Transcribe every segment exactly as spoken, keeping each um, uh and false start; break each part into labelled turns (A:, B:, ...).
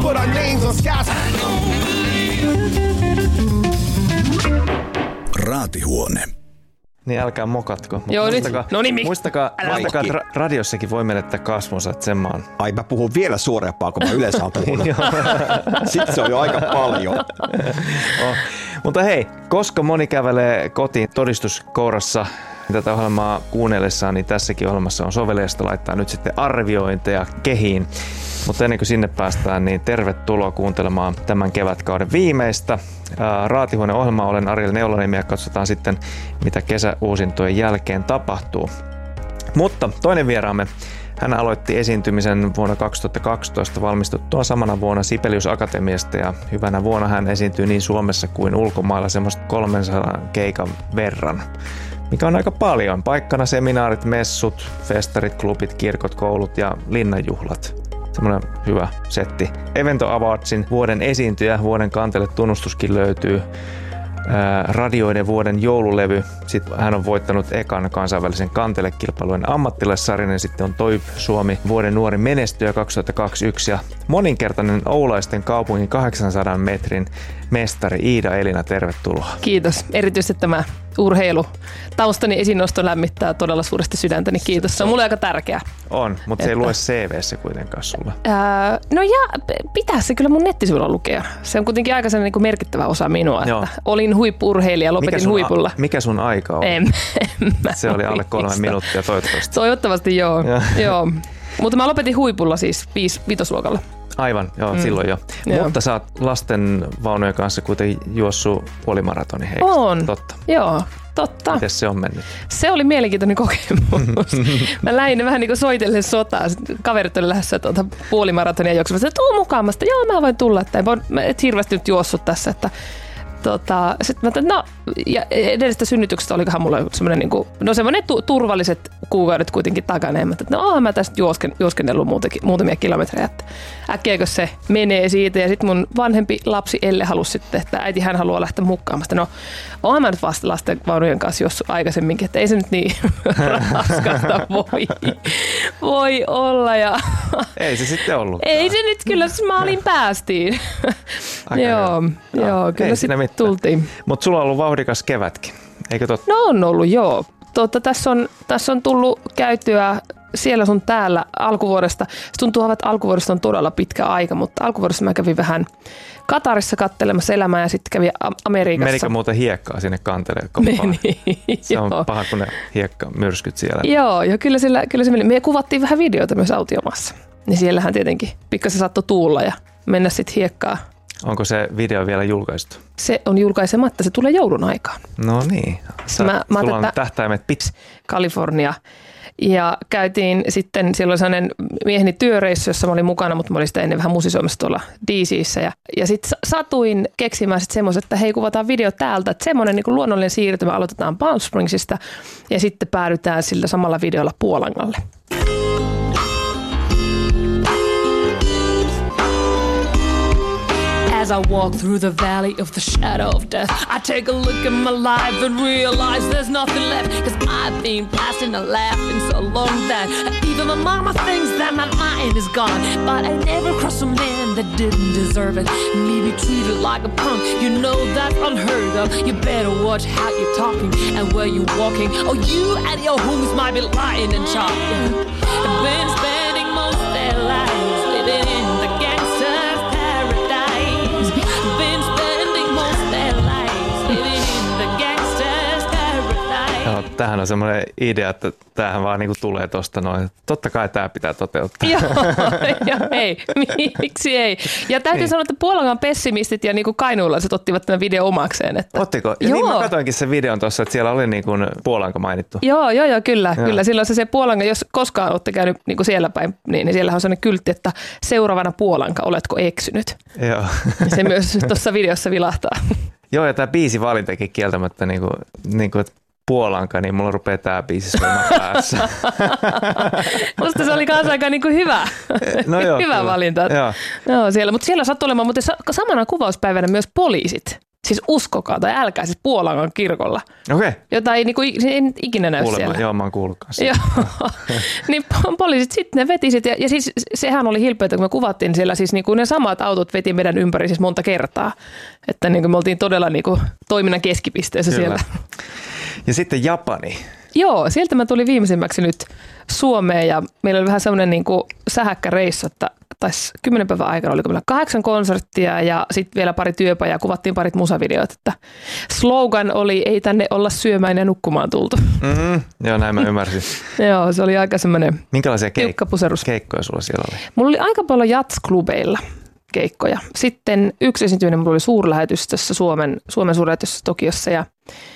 A: put our names on skies.
B: Raatihuone.
C: Niin älkää mokatko.
D: Joo,
C: muistakaa,
D: nyt. No niin,
C: muistakaa, muistakaa että ra- radiossakin voi menettää kasvonsa, että sen mä oon.
E: Ai mä puhun vielä suorempaa, kun mä yleensä oon puhunut. Sitten se on jo aika paljon.
C: Oh. Mutta hei, koska moni kävelee kotiin todistuskourassa tätä ohjelmaa kuunnellessaan, niin tässäkin ohjelmassa on soveliasta laittaa nyt sitten arviointeja kehiin. Mutta ennen kuin sinne päästään, niin tervetuloa kuuntelemaan tämän kevätkauden viimeistä Raatihuoneen ohjelmaa. Olen Ariel Neulanimi ja katsotaan sitten, mitä kesäuusintojen jälkeen tapahtuu. Mutta toinen vieraamme, hän aloitti esiintymisen vuonna kaksituhattakaksitoista valmistuttua samana vuonna Sibelius Akatemiasta ja hyvänä vuonna hän esiintyi niin Suomessa kuin ulkomailla semmoista kolmensadan keikan verran, mikä on aika paljon. Paikkana seminaarit, messut, festarit, klubit, kirkot, koulut ja linnanjuhlat. Semmoinen hyvä setti. Evento Awardsin vuoden esiintyjä, vuoden kantele tunnustuskin löytyy. Ää, radioiden vuoden joululevy. Sitten hän on voittanut ekan kansainvälisen kantelekilpailujen ammattilaissarjan ja sitten on Toiv Suomi vuoden nuori menestyjä kaksituhattakaksikymmentäyksi ja moninkertainen Oulaisten kaupungin kahdeksansadan metrin mestari Iida Elina, tervetuloa.
D: Kiitos. Erityisesti tämä urheilu taustani esiinnosto lämmittää todella suuresti sydäntäni. Kiitos. Se on mulle aika tärkeää.
C: On, mutta se ei lue C V:ssä kuitenkaan sulla.
D: Ää, no ja pitää se kyllä mun nettisivuilla lukea. Se on kuitenkin aika niin kuin merkittävä osa minua. Että olin huippu-urheilija, lopetin mikä huipulla.
C: A, mikä sun aika on?
D: En, en
C: se oli alle kolme minuuttia toivottavasti.
D: Toivottavasti joo. joo. Mutta mä lopetin huipulla siis viis, vitosluokalla.
C: Aivan, joo, mm. silloin jo. Joo. Mutta sä oot lasten vaunujen kanssa kuitenkin juossut puolimaratoni, eikö?
D: On,
C: totta.
D: Joo, totta.
C: Miten se on mennyt?
D: Se oli mielenkiintoinen kokemus. Mä lähdin vähän niin kuin soitellen sotaa. Kaverit oli lähdössä tuota puolimaratonia juoksemassa. Tuu mukaan. Mä sanoin, joo, mä voin tulla. Että en voi et hirveästi nyt juossut tässä, että Tota, sitten mä ajattelin, no, ja edellisestä synnytyksestä olikohan mulla semmoinen, niin kuin, no semmoinen tu- turvalliset kuukaudet kuitenkin takana. Ja mä ajattelin, no oonhan mä tästä juosken, juoskennellut muutakin, muutamia kilometrejä, että äkkiäkö se menee siitä. Ja sitten mun vanhempi lapsi Elle halusi sitten, että äiti hän haluaa lähteä mukaan. Mä sanoin, no oonhan mä nyt vasta lasten vaunujen kanssa jossut aikaisemminkin, että ei se nyt niin raskasta voi, voi olla. Ja
C: ei se sitten ollut.
D: Ei se nyt kyllä, siis mä olin päästiin. joo,
C: joo,
D: joo, kyllä sitten tultiin.
C: Mutta sulla on ollut vauhdikas kevätkin, eikö totta?
D: No on ollut, joo. Totta, tässä, on, tässä on tullut käytyä siellä sun täällä alkuvuodesta. Se tuntuu, että alkuvuodesta on todella pitkä aika, mutta alkuvuodesta mä kävin vähän Katarissa katselemassa elämää ja sitten kävin Amerikassa.
C: Menikö muuten hiekkaa sinne kanteleen kopaan? Se on paha, kun ne hiekkamyrskyt siellä.
D: Joo, ja kyllä, sillä, kyllä se meni. Me kuvattiin vähän videoita myös autiomassa. Niin siellähän tietenkin pikkasen saattoi tuulla ja mennä sitten hiekkaa.
C: Onko se video vielä julkaistu?
D: Se on julkaisematta, se tulee joulun aikaan.
C: No niin, Sä, mä, mä sulla on tähtäimet pitkä.
D: Kalifornia. Ja käytiin sitten, siellä oli sellainen mieheni työreissu, jossa mä olin mukana, mutta mä olin sitä ennen vähän musisoimassa tuolla D C:ssä. Ja, ja sitten satuin keksimään sitten semmoisen, että hei, kuvataan video täältä. Että semmoinen niin kuin luonnollinen siirtymä aloitetaan Palm Springsista ja sitten päädytään sillä samalla videolla Puolangalle. As I walk through the valley of the shadow of death, I take a look at my life and realize there's nothing left. Cause I've been blasting and laughing so long that even my mama thinks that my mind is gone. But I never crossed a man that didn't deserve it. Me be treated like a punk, you know that's unheard of. You better watch how you're talking and where you're walking. Oh, you and your homies might be lying and chalking. Been spending most of their lives living in the gangster's paradise. Been spending most of their lives living in the gangster's paradise.
C: Joo, tämähän on semmoinen idea, että tämähän vaan niinku tulee tosta noin. Totta kai tämä pitää toteuttaa.
D: Joo, jo, ei, miksi ei. Ja täytyy niin sanoa, että Puolangan pessimistit ja niinku kainuulaiset ottivat tämän videon omakseen. Että
C: ottiko? Ja niin mä katsoinkin sen videon tuossa, että siellä oli niinku Puolanka mainittu.
D: Joo, joo, joo, kyllä. Joo. Kyllä. Silloin se, se Puolanka, jos koskaan olette käynyt niinku siellä päin, niin, niin siellä on sellainen kyltti, että seuraavana Puolanka, oletko eksynyt?
C: Joo.
D: Se myös tuossa videossa vilahtaa.
C: Joo, ja tämä biisi valintakin kieltämättä, niinku, niinku, Puolanka, niin mulla rupeaa tää biisi soimaan päässä.
D: Musta se oli kanssa aika niin kuin hyvä,
C: no joo,
D: hyvä valinta.
C: Joo.
D: No, siellä, mutta siellä sattui olemaan mutta samana kuvauspäivänä myös poliisit. Siis uskokaa tai älkää, siis Puolangan kirkolla.
C: Okei. Okay.
D: Jota ei, niinku, ei ikinä näy
C: Kuulemma,
D: siellä.
C: joo, mä oon kuullut kanssa.
D: Joo, niin poliisit sitten ne veti sit, ja, ja siis sehän oli hilpeätä, kun me kuvattiin siellä, siis niinku ne samat autot veti meidän ympäri siis monta kertaa. Että niinku me oltiin todella niinku toiminnan keskipisteessä Kyllä. siellä.
C: Ja sitten Japani.
D: Joo, sieltä mä tulin viimeisimmäksi nyt Suomeen ja meillä oli vähän semmoinen niinku sähäkkä reissu, että taisi kymmenen päivän aikana oliko meillä kahdeksan konserttia ja sitten vielä pari työpajaa, kuvattiin parit musavideot, että slogan oli ei tänne olla syömään ja nukkumaan tultu.
C: Mm-hmm. Joo, näin mä ymmärsin.
D: Joo, se oli aika semmoinen
C: Minkälaisia
D: keik-
C: keikkoja sulla siellä oli?
D: Mulla oli aika paljon jatsklubeilla keikkoja. Sitten yksi esiintyminen mulla oli suurlähetystössä Suomen, Suomen suurlähetystössä Tokiossa ja,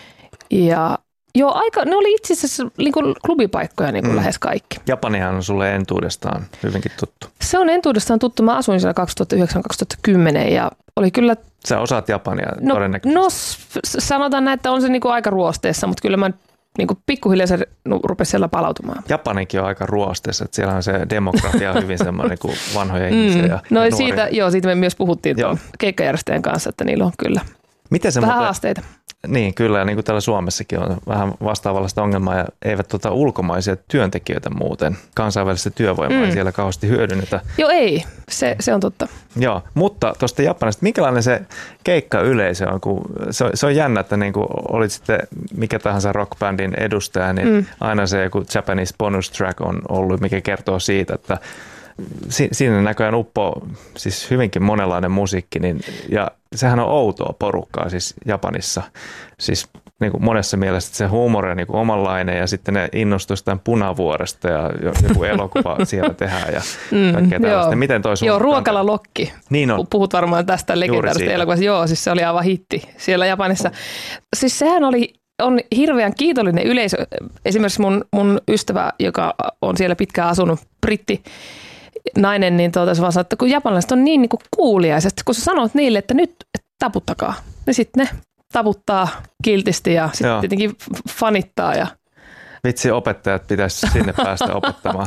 D: ja joo, aika, ne oli itse asiassa niin kuin klubipaikkoja niin kuin mm. lähes kaikki.
C: Japanihan on sulle entuudestaan hyvinkin tuttu.
D: Se on entuudestaan tuttu. Mä asuin siellä kaksituhattayhdeksän kaksituhattakymmenen ja oli kyllä...
C: Sä osaat japania
D: no,
C: todennäköisesti.
D: No sanotaan näin, että on se niin kuin aika ruosteessa, mutta kyllä mä niin kuin pikkuhiljaa se rupesi siellä palautumaan.
C: Japanikin on aika ruosteessa, että siellä on se demokratia hyvin semmoinen kuin vanhoja ihmisiä mm. ja
D: No
C: nuoria.
D: siitä, joo, siitä me myös puhuttiin tuon keikkajärjestäjän kanssa, että niillä on kyllä
C: Miten se
D: vähän
C: muuten,
D: haasteita.
C: Niin, kyllä. Ja niin kuin täällä Suomessakin on vähän vastaavallista ongelmaa ja eivät tuota ulkomaisia työntekijöitä muuten, kansainvälistä työvoimaa mm. ei siellä kauheasti hyödynnetä.
D: Joo, ei. Se, se on totta.
C: Joo, mutta tuosta Japanista, minkälainen se keikkayleisö on? Kun se, se on jännä, että niin kuin olit sitten mikä tahansa rockbändin edustaja, niin mm. aina se joku Japanese bonus track on ollut, mikä kertoo siitä, että si, siinä näköjään uppoo siis hyvinkin monenlainen musiikki, niin, ja sehän on outoa porukkaa siis Japanissa. Siis niin kuin monessa mielessä se huumori on niin kuin omanlainen ja sitten ne innostuu jostain Punavuoresta ja joku elokuva siellä tehdään ja kaikkea mm, tällaista. Miten toi sun
D: Joo, Ruokala Lokki.
C: Niin on.
D: Puhut varmaan tästä legendaarista elokuvasta. Joo, siis se oli aivan hitti siellä Japanissa. Siis sehän oli, on hirveän kiitollinen yleisö. Esimerkiksi mun, mun ystävä, joka on siellä pitkään asunut, britti, nainen, niin tuota, se vaan sanoo, että kun japanilaiset on niin, niin kuin kuuliaiset, kun sä sanot niille, että nyt taputtakaa, niin sitten ne taputtaa kiltisti ja sitten tietenkin fanittaa. Ja...
C: Vitsi, opettajat pitäisi sinne päästä opettamaan.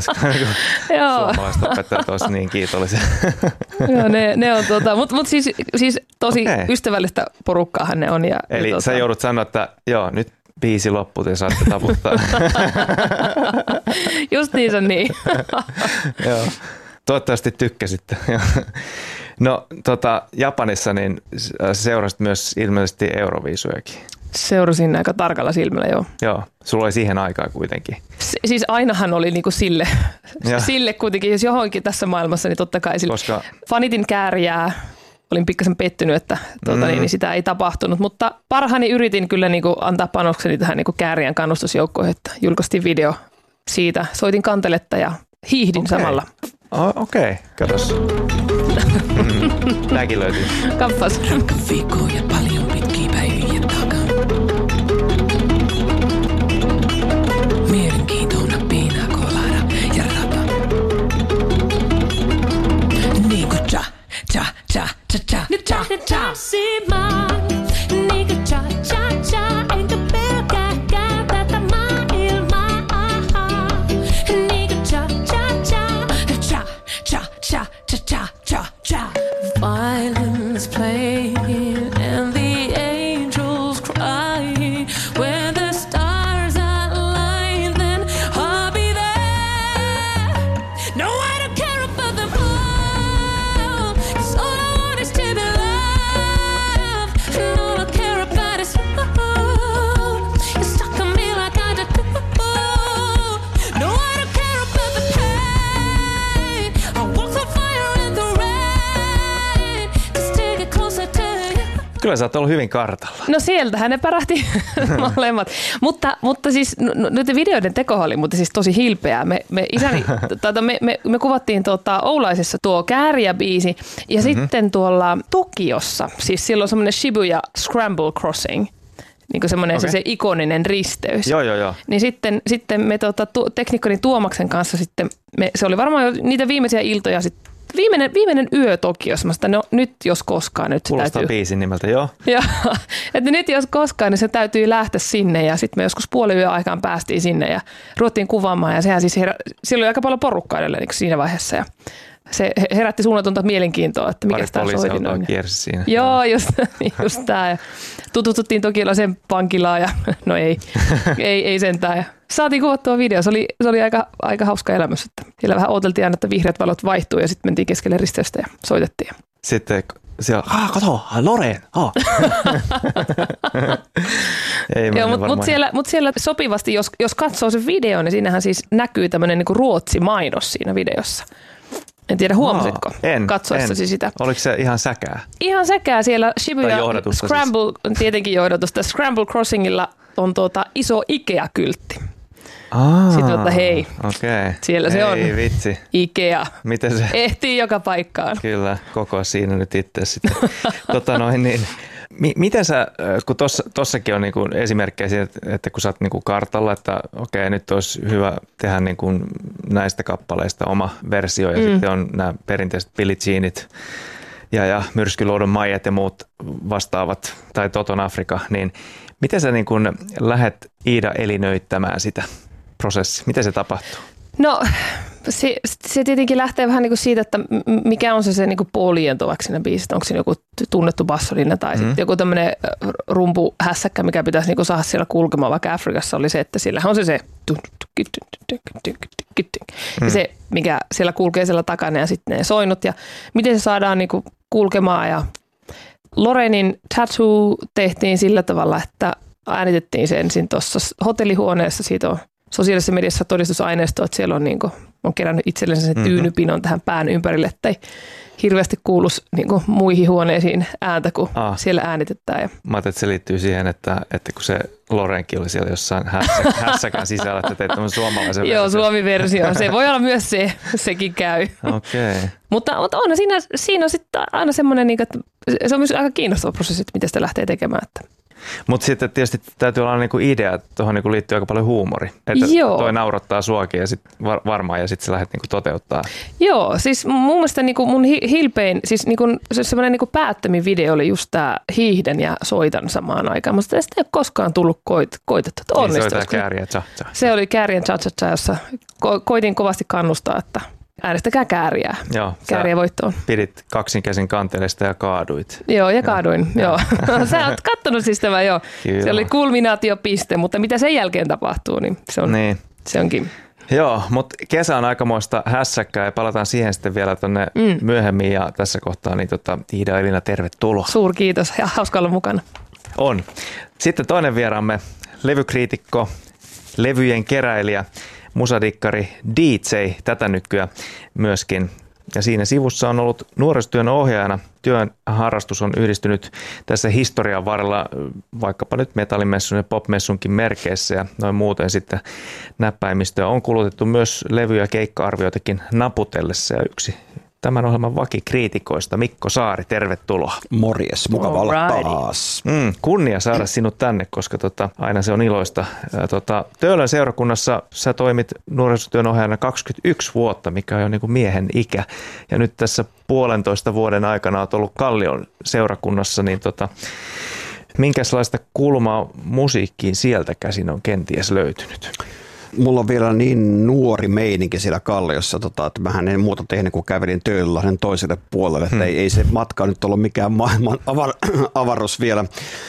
C: Suomalaiset opettajat olisi niin kiitollisia.
D: Joo, ne, ne on tuota, mutta mut siis, siis tosi okay. ystävällistä porukkaahan ne on. Ja,
C: Eli
D: ja,
C: sä tuota... joudut sanoa, että joo, nyt biisi loppuu ja saatte taputtaa.
D: Just niin se on niin.
C: Joo. Toivottavasti tykkäsitte. No tota, Japanissa niin seurasit myös ilmeisesti Euroviisujakin.
D: Seurasin aika tarkalla silmällä, joo.
C: Joo, sulla oli siihen aikaa kuitenkin.
D: S- siis ainahan oli niinku sille, sille kuitenkin, jos johonkin tässä maailmassa, niin totta kai sille. Koska... Fanitin kääriää. Olin pikkasen pettynyt, että tuota, mm. niin, niin sitä ei tapahtunut, mutta parhaani yritin kyllä niin kuin antaa panokseni tähän niin kuin kääriän kannustusjoukkoon, että julkaistiin video siitä, soitin kanteletta ja hiihdin okay. samalla.
C: Oh, Okei, okay. Katos. mm. Tämäkin löytyy.
D: Kappas.
A: Rankka viikko ja paljon pitkiä päiviä takaa. Mielenkiintoinen piina kolada ja rapa. Niin kuin cha, cha, cha. Cha-cha,
D: nyt tanssimaan, niinku cha-cha-cha, enkä pelkääkään tätä maailmaa. Niinku cha-cha-cha, cha-cha-cha-cha-cha-cha. Violins playing and the angels crying. When the stars align, then I'll be there. No, I don't care about them all, 'cause all I want is to be loved. And all I care about is you. You're stuck on me like I do. No, I don't care about the pain. I walk the fire and the rain. Just take it closer to you.
C: Kyllä sä oot ollut hyvin kartalla.
D: No sieltähän ne pärähti molemmat. Mutta, mutta siis no, nyt videoiden teko oli mutta siis tosi hilpeää. Me, me, isäni, tuota, me, me, me kuvattiin tuota Oulaisessa tuo Kääriä-biisi ja mm-hmm. sitten tuolla Tokiossa, siis silloin semmoinen Shibuya Scramble Crossing, niin kuin semmoinen okay. se, se ikoninen risteys.
C: Joo, joo, joo.
D: Niin sitten, sitten me tuota, tu, teknikkoni Tuomaksen kanssa sitten, me, se oli varmaan jo niitä viimeisiä iltoja sitten, Viimeinen, viimeinen yö Tokiossa. Mä sanoin, no nyt jos koskaan nyt
C: Kuulostaa
D: täytyy.
C: biisin nimeltä, joo.
D: Joo, että nyt jos koskaan, niin se täytyy lähteä sinne ja sitten me joskus puoli yö aikaan päästiin sinne ja ruvettiin kuvaamaan ja sehän siis herä, silloin oli aika paljon porukkaa edelleen niin siinä vaiheessa ja se herätti suunnatonta mielenkiintoa, että mikä tämä soitin on.
C: Kiersi siinä.
D: Joo, just, just tämä. Tutustuttiin Tokilaisen pankilaan ja no ei, ei, ei sentään. Ja saatiin kuvattua video. Se oli, se oli aika, aika hauska elämys. Että siellä vähän odoteltiin aina, että vihreät valot vaihtuu ja sitten mentiin keskelle risteystä ja soitettiin.
C: Sitten siellä, ah, kato, Loreen. Oh.
D: Joo, mutta mut siellä, mut siellä sopivasti, jos, jos katsoo sen videon, niin siinähän siis näkyy tämmöinen niinku Ruotsi-mainos siinä videossa. En tiedä, huomasitko
C: oh, en,
D: katsoessasi
C: en.
D: sitä?
C: Oliko se ihan säkää?
D: Ihan säkää siellä Shibuya Scramble, siis. Tietenkin johdatusta, Scramble Crossingilla on tuota iso Ikea-kyltti.
C: Aa,
D: sitten tuota, hei,
C: okay.
D: Siellä se
C: Ei,
D: on.
C: Vitsi.
D: Ikea.
C: Miten se?
D: Ehtii joka paikkaan.
C: Kyllä, koko siinä nyt itse sitten. tota noin, niin, mi- miten sä, kun tossa, tossakin on niinku esimerkkejä siitä, että kun sä oot niinku kartalla, että okei, nyt olisi hyvä tehdä niinku näistä kappaleista oma versio ja mm. sitten on nämä perinteiset Billie Jeanit ja, ja Myrskyluodon Maijat ja muut vastaavat, tai Toton Afrika, niin miten sä niinku lähdet Iida elinöittämään sitä prosessia? Miten se tapahtuu?
D: No se, se tietenkin lähtee vähän niin kuin siitä, että mikä on se, se niin kuin puolientovaksi siinä biisissä. Onko siinä joku tunnettu bassolinja tai mm. sitten joku tämmöinen rumpuhässäkkä, mikä pitäisi niin kuin saada siellä kulkemaan. Vaikka Afrikassa oli se, että sillä on se se mm. se, mikä siellä kulkee siellä takana ja sitten ne soinut. Ja miten se saadaan niin kuin kulkemaan. Ja Lorenin Tattoo tehtiin sillä tavalla, että äänitettiin se ensin tuossa hotellihuoneessa. Siitä on sosiaalisessa mediassa todistusaineistoa, että siellä on, niin kuin, on kerännyt itsellensä se tyynypinon tähän pään ympärille, että ei hirveästi kuuluisi niin kuin, muihin huoneisiin ääntä, kun ah. siellä äänitetään. Ja
C: mä ajattelin, että se liittyy siihen, että, että kun se Lorenkin oli siellä jossain hässä, hässäkään sisällä, että teit tämmöisen suomalaisen versio.
D: Joo, Suomi-versio. Se voi olla myös se, sekin käy.
C: Okei. Okay.
D: Mutta, mutta on siinä, siinä on sitten aina semmoinen, että se on myös aika kiinnostava prosessi, että miten sitä lähtee tekemään. Että
C: mutta sitten tietysti täytyy olla niinku idea, että tuohon niinku liittyy aika paljon huumori. Että Joo. toi naurattaa suakin ja sit var, varmaan ja sitten sä lähdet niinku toteuttaa.
D: Joo, siis mun mielestä niinku mun hi, hilpein, siis niinku, se semmoinen niinku päättömin video oli just tää hiihden ja soitan samaan aikaan. Mutta sitä ei ole koskaan tullut koit, koitettu. Niin se oli
C: kääriä cha cha.
D: Se oli kääriä cha cha cha, jossa ko, koitin kovasti kannustaa, että äänestäkää kääriää. Joo, kääriä voittoon.
C: Pidit kaksin käsin kantelesta ja kaaduit.
D: Joo, ja kaaduin. Joo. joo. Sä oot kattonut siis tämä, joo. Kyllä. Se oli kulminaatiopiste, mutta mitä sen jälkeen tapahtuu, niin se, on, niin. se onkin.
C: Joo, mutta kesä on aikamoista hässäkkää ja palataan siihen sitten vielä tuonne mm. myöhemmin ja tässä kohtaa niin tota, Iida Elina, tervetuloa.
D: Suur kiitos ja hauska olla mukana.
C: On. Sitten toinen vieraamme, levykriitikko, levyjen keräilijä, musadikkari, D J tätä nykyään myöskin. Ja siinä sivussa on ollut nuorisotyön ohjaajana. Työn harrastus on yhdistynyt tässä historian varrella vaikkapa nyt metallimessun ja popmessunkin merkeissä ja noin muuten sitten näppäimistöä on kulutettu myös levy- ja keikka-arvioitakin naputellessa ja yksi tämän ohjelman vakikriitikoista, Mikko Saari, tervetuloa.
E: Morjes, mukava olla taas.
C: Mm, kunnia saada sinut tänne, koska tota, aina se on iloista. Ja, tota, Töölön seurakunnassa sä toimit nuorisotyön ohjaajana kaksikymmentäyksi vuotta, mikä on jo niin kuin miehen ikä. Ja nyt tässä puolentoista vuoden aikana olet ollut Kallion seurakunnassa, niin tota, minkälaista kulmaa musiikkiin sieltä käsin on kenties löytynyt?
E: Mulla on vielä niin nuori meininki siellä Kalliossa, tota, että mähän en muuta tehnyt, kun kävelin Töölönlahden toiselle puolelle. Hmm. Että ei, ei se matka nyt ollut mikään maailman avar, avaruus vielä.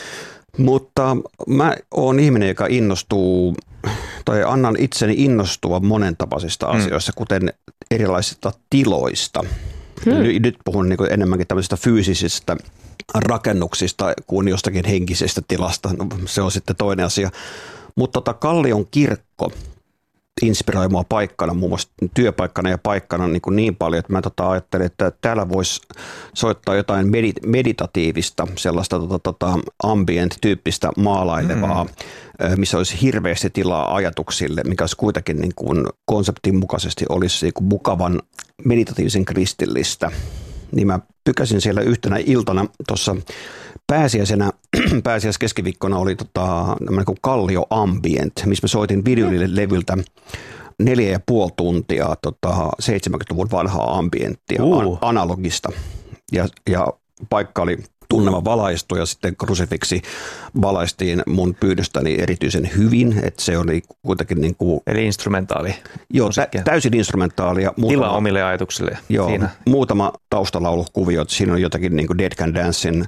E: Mutta mä oon ihminen, joka innostuu, tai annan itseni innostua monentapaisista hmm. asioista, kuten erilaisista tiloista. Hmm. Nyt puhun niin kuin enemmänkin tämmöisistä fyysisistä rakennuksista kuin jostakin henkisestä tilasta. No, se on sitten toinen asia. Mutta tota, Kallion kirkko inspiroi mua paikkana, muun muassa työpaikkana ja paikkana niin, kuin niin paljon, että mä tota ajattelin, että täällä voisi soittaa jotain medit- meditatiivista, sellaista tota, tota, ambient-tyyppistä maalailevaa, mm. missä olisi hirveästi tilaa ajatuksille, mikä olisi kuitenkin niin kuin konseptin mukaisesti olisi niin kuin mukavan meditatiivisen kristillistä. Niin mä tykäsin siellä yhtenä iltana tuossa pääsiäisenä, pääsiäiskeskiviikkona oli tota, niin Kallio Ambient, missä mä soitin videolevyltä neljä ja puoli tuntia tota, seitsemänkymmentäluvun vanhaa ambienttia, uh. an- analogista. Ja, ja paikka oli tunnelma valaistui ja sitten Crucifixi valaistiin mun pyydöstäni erityisen hyvin, että se oli kuitenkin niin kuin...
C: Eli instrumentaali.
E: Joo, tä, täysin instrumentaalia.
C: Tila omille ajatuksille.
E: Joo,
C: siinä.
E: Muutama taustalaulukuvio, että siinä on jotakin niin kuin Dead Can Dancein,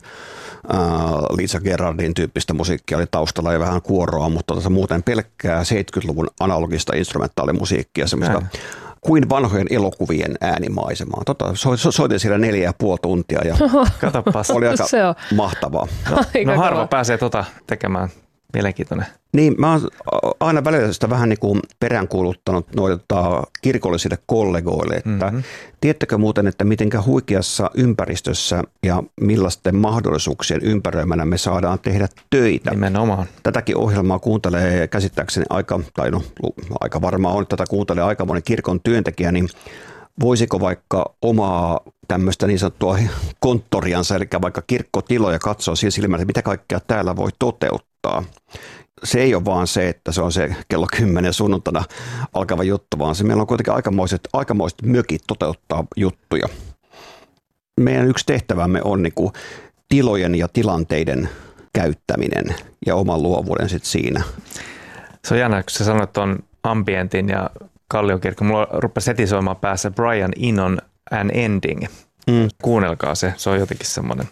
E: Uh, Lisa Gerardin tyyppistä musiikkia oli taustalla ja vähän kuoroa, mutta tota, muuten pelkkää seitsemänkymmentäluvun analogista instrumentaalimusiikkia, semmoista Näin. kuin vanhojen elokuvien äänimaisemaa. Tota, so, so, soitin siellä neljä ja puoli tuntia ja
C: Katsopas.
E: Oli aika mahtavaa.
C: No, no harva pääsee tota tekemään. Mielenkiintoinen.
E: Niin, mä oon aina välillä sitä vähän niin kuin peräänkuuluttanut noita kirkollisille kollegoille, että mm-hmm. tiedättekö muuten, että mitenkä huikeassa ympäristössä ja millaisten mahdollisuuksien ympäröimänä me saadaan tehdä töitä.
C: Nimenomaan.
E: Tätäkin ohjelmaa kuuntelee käsittääkseni aika, tai no aika varmaan on, että tätä kuuntelee aika moni kirkon työntekijä, niin voisiko vaikka omaa tämmöistä niin sanottua konttoriansa, eli vaikka kirkkotiloja katsoa siinä silmällä, että mitä kaikkea täällä voi toteuttaa. Se ei ole vaan se, että se on se kello kymmenen sunnuntaina alkava juttu, vaan se meillä on kuitenkin aikamoiset, aikamoiset mökit toteuttaa juttuja. Meidän yksi tehtävämme on niin kuin tilojen ja tilanteiden käyttäminen ja oman luovuuden sitten siinä.
C: Se on jännä, kun sä sanoit tuon ambientin ja Kalliokirkko. Mulla rupesi heti soimaan päässä Brian Enon An Ending. Mm. Kuunnelkaa se, se on jotenkin semmoinen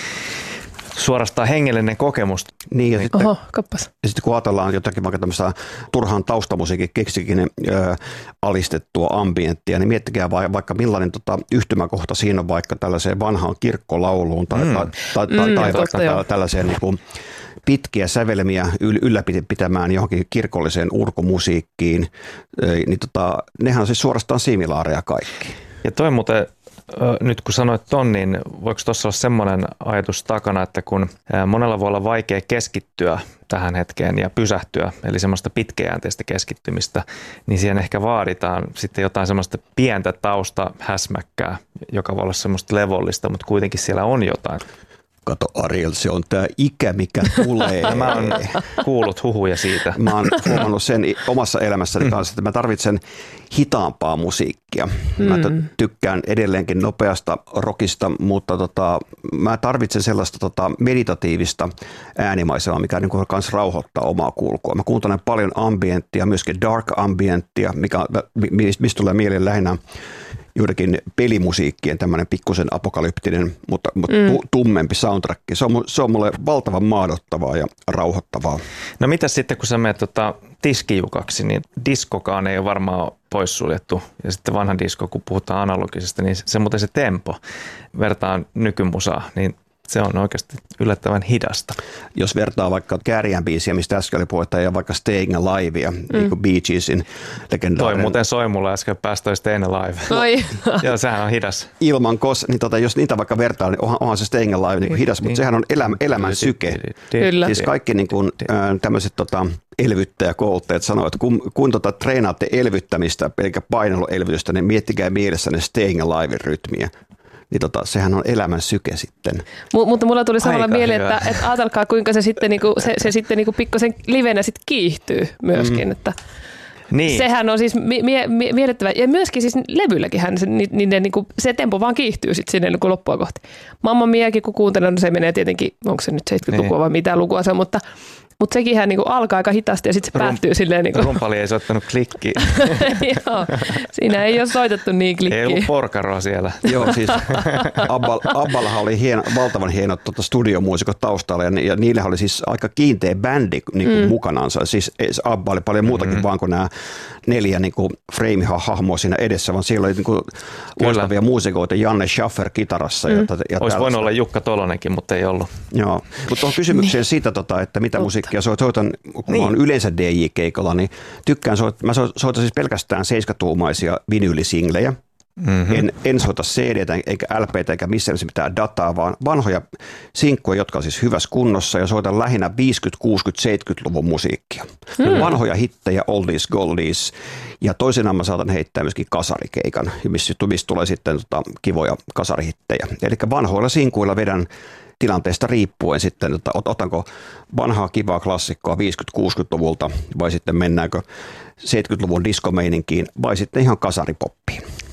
C: suorastaan hengellinen kokemus.
E: Niin, ja sitten,
D: Oho, kappas.
E: Ja sitten kun ajatellaan jotakin vaikka tämmöistä turhaan taustamusiikin keksikin ö, alistettua ambienttia, niin miettikää vaikka millainen tota, yhtymäkohta siinä on vaikka tällaiseen vanhaan kirkkolauluun tai, mm. tai, tai, tai, mm, tai vaikka tällä, tällaiseen niin kuin pitkiä sävelmiä ylläpitämään johonkin kirkolliseen urkumusiikkiin, niin tota, nehän on siis suorastaan similaareja kaikki.
C: Ja toi muuten, nyt kun sanoit ton, niin voiko tuossa olla semmoinen ajatus takana, että kun monella voi olla vaikea keskittyä tähän hetkeen ja pysähtyä, eli semmoista pitkäjänteistä keskittymistä, niin siihen ehkä vaaditaan sitten jotain semmoista pientä tausta häsmäkkää, joka voi olla semmoista levollista, mutta kuitenkin siellä on jotain.
E: Kato Ariel, se on tämä ikä, mikä tulee.
C: Mä oon kuullut huhuja siitä.
E: Mä oon huomannut sen omassa elämässäni kanssa, että mä tarvitsen hitaampaa musiikkia. Mä tykkään edelleenkin nopeasta rockista, mutta tota, mä tarvitsen sellaista tota, meditatiivista äänimaisemaa, mikä niin kuin kans rauhoittaa omaa kulkua. Mä kuuntelen paljon ambienttia, myöskin dark ambienttia, mikä, mistä tulee mieleen lähinnä juurikin pelimusiikkien tämmöinen pikkusen apokalyptinen, mutta, mutta mm. tummempi soundtrack. Se on, se on mulle valtavan mahdottavaa ja rauhoittavaa.
C: No mitäs sitten, kun sä menet tota diskijukaksi, niin diskokaan ei ole varmaan poissuljettu. Ja sitten vanha disko, kun puhutaan analogisesta, niin se muuten se tempo vertaan nykymusaa, niin se on oikeasti yllättävän hidasta.
E: Jos vertaa vaikka Kääriän biisiä, mistä äsken oli puhetta, ja vaikka Staying Alivea, mm. niin kuin Bee Geesin legendaarinen.
C: Toi muuten soi mulle äsken päästä Staying Alive.
D: Oi.
C: Joo, sehän on hidas.
E: Ilman kos, niin tota, jos niitä vaikka vertaa, niin onhan, onhan se Staying Alive niin kuin hidas, mutta sehän on elämä, elämän syke.
D: Kyllä.
E: Siis kaikki niin kuin, äh, tämmöiset tota, elvyttäjäkouluttajat sanoo, että kun, kun tota, treenaatte elvyttämistä, eli paineluelvytystä, niin miettikää mielessänne Staying Alive rytmiä. Niin tota, sehän on elämän syke sitten.
D: M- mutta mulla tuli samalla mieleen, että, että ajatelkaa kuinka se sitten, niinku, se, se sitten niinku pikkusen livenä sit kiihtyy myöskin. Mm. Että niin. Sehän on siis mie- mie- miellyttävä. Ja myöskin siis levylläkin hän, se, niiden, niinku, se tempo vaan kiihtyy sitten sinne niinku loppua kohti. Mamma Miakin kun kuuntelen, no se menee tietenkin, onko se nyt seitsemänkymmentälukua vai mitä lukua se, mutta Mutta sekinhän niinku alkaa aika hitaasti ja sitten se Rum, päättyy silleen. Niinku.
C: Rumpali ei soittanut klikkiä.
D: Joo, siinä ei ole soitettu niin klikkiä.
C: Ei ollut porkaroa siellä.
E: Joo, siis Abbal, Abballahan oli hieno, valtavan hienot tuota studiomuusikot taustalla ja, ja niillähän oli siis aika kiinteä bändi niin kuin mm. mukanansa. Siis Abba oli paljon muutakin mm-hmm. vaan kuin nämä neljä niin kuin frame-hahmoa siinä edessä, vaan siellä oli niin kuin loistavia muusikoita, Janne Schaffer kitarassa. Mm. Ja, ja
C: olisi voinut olla Jukka Tolonenkin, mutta ei ollut.
E: Joo, mutta tuohon kysymykseen siitä, tota, että mitä musiikkia ja soitan, kun niin. Mä oon yleensä D J-keikolla, niin tykkään soittaa, mä soitan siis pelkästään seiskatuumaisia vinyylisinglejä. Mm-hmm. En, en soita C D:tä eikä L P:tä eikä missään mitään dataa, vaan vanhoja sinkkuja, jotka on siis hyvässä kunnossa ja soitan lähinnä viisikymmentä-, kuusikymmentä-, seitsemänkymmentäluvun musiikkia. Mm. Vanhoja hittejä, oldies, goldies ja toisenaan mä saatan heittää myöskin kasarikeikan, mistä tulee sitten tota, kivoja kasarihittejä. Eli vanhoilla sinkuilla vedän tilanteesta riippuen sitten, että otanko vanhaa kivaa klassikkoa viisikymmentä-kuusikymmentäluvulta vai sitten mennäänkö seitsemänkymmentäluvun diskomeininkiin vai sitten ihan kasaripoppiin.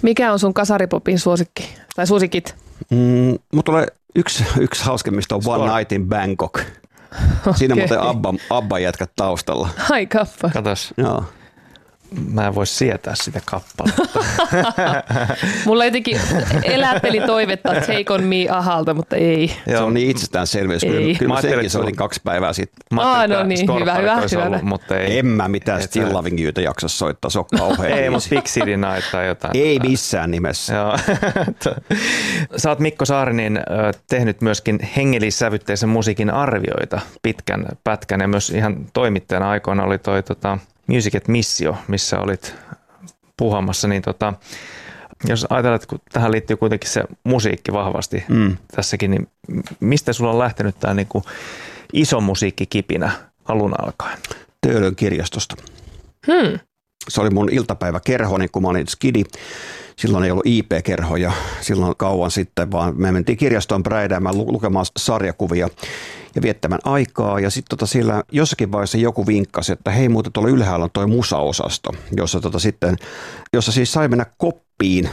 D: Mikä on sun kasaripopin suosikki? Tai suosikit?
E: Mm, mut tulee yksi, yksi hauskemmista on One Night in Bangkok. Siinä
D: Okay.
E: muuten Abba, Abba jätkät taustalla.
D: Ai kappa.
C: Katos,
E: Joo.
C: mä en voi sietää sitä kappaletta.
D: Mulla jotenkin elätteli toivetta Take on Me Ahalta, mutta ei.
E: Se on niin itsestäänselvyys.
D: Ei.
E: Kyllä, kyllä
C: Mä
E: mä
C: ajattelin,
E: senkin
C: että sulla-
E: soitin kaksi päivää sitten.
C: Mä
D: Aa,
C: ajattelin,
D: no
C: että
D: niin,
C: Scorparit
D: hyvä, hyvä,
C: olisi
D: hyvä.
C: ollut, mutta ei.
E: En mä mitään
C: Et
E: Still
C: sä-
E: Loving Youta jaksa soittaa, se on kauhean.
C: Ei,
E: biisi.
C: mutta Big City Night tai jotain.
E: Ei missään nimessä.
C: Joo. Sä oot Mikko Saarinen ö, tehnyt myöskin hengellissävytteisen musiikin arvioita pitkän pätkän ja myös ihan toimittajana aikoina oli toi tota, Music at Missio, missä olit puhamassa, niin tota, jos ajatellaan, että kun tähän liittyy kuitenkin se musiikki vahvasti mm. tässäkin, niin mistä sulla on lähtenyt tämä niinku iso musiikkikipinä alun alkaen?
E: Töölön kirjastosta.
D: Hmm.
E: Se oli mun iltapäiväkerhoni, kun mä olin skidi. Silloin ei ollut I P-kerhoja silloin kauan sitten, vaan me mentiin kirjastoon präidäämään lukemaan sarjakuvia ja viettämään aikaa. Ja sitten tota siellä jossakin vaiheessa joku vinkkasi, että hei muuten tuolla ylhäällä on toi musaosasto, jossa, tota sitten, jossa siis sai mennä koppiin,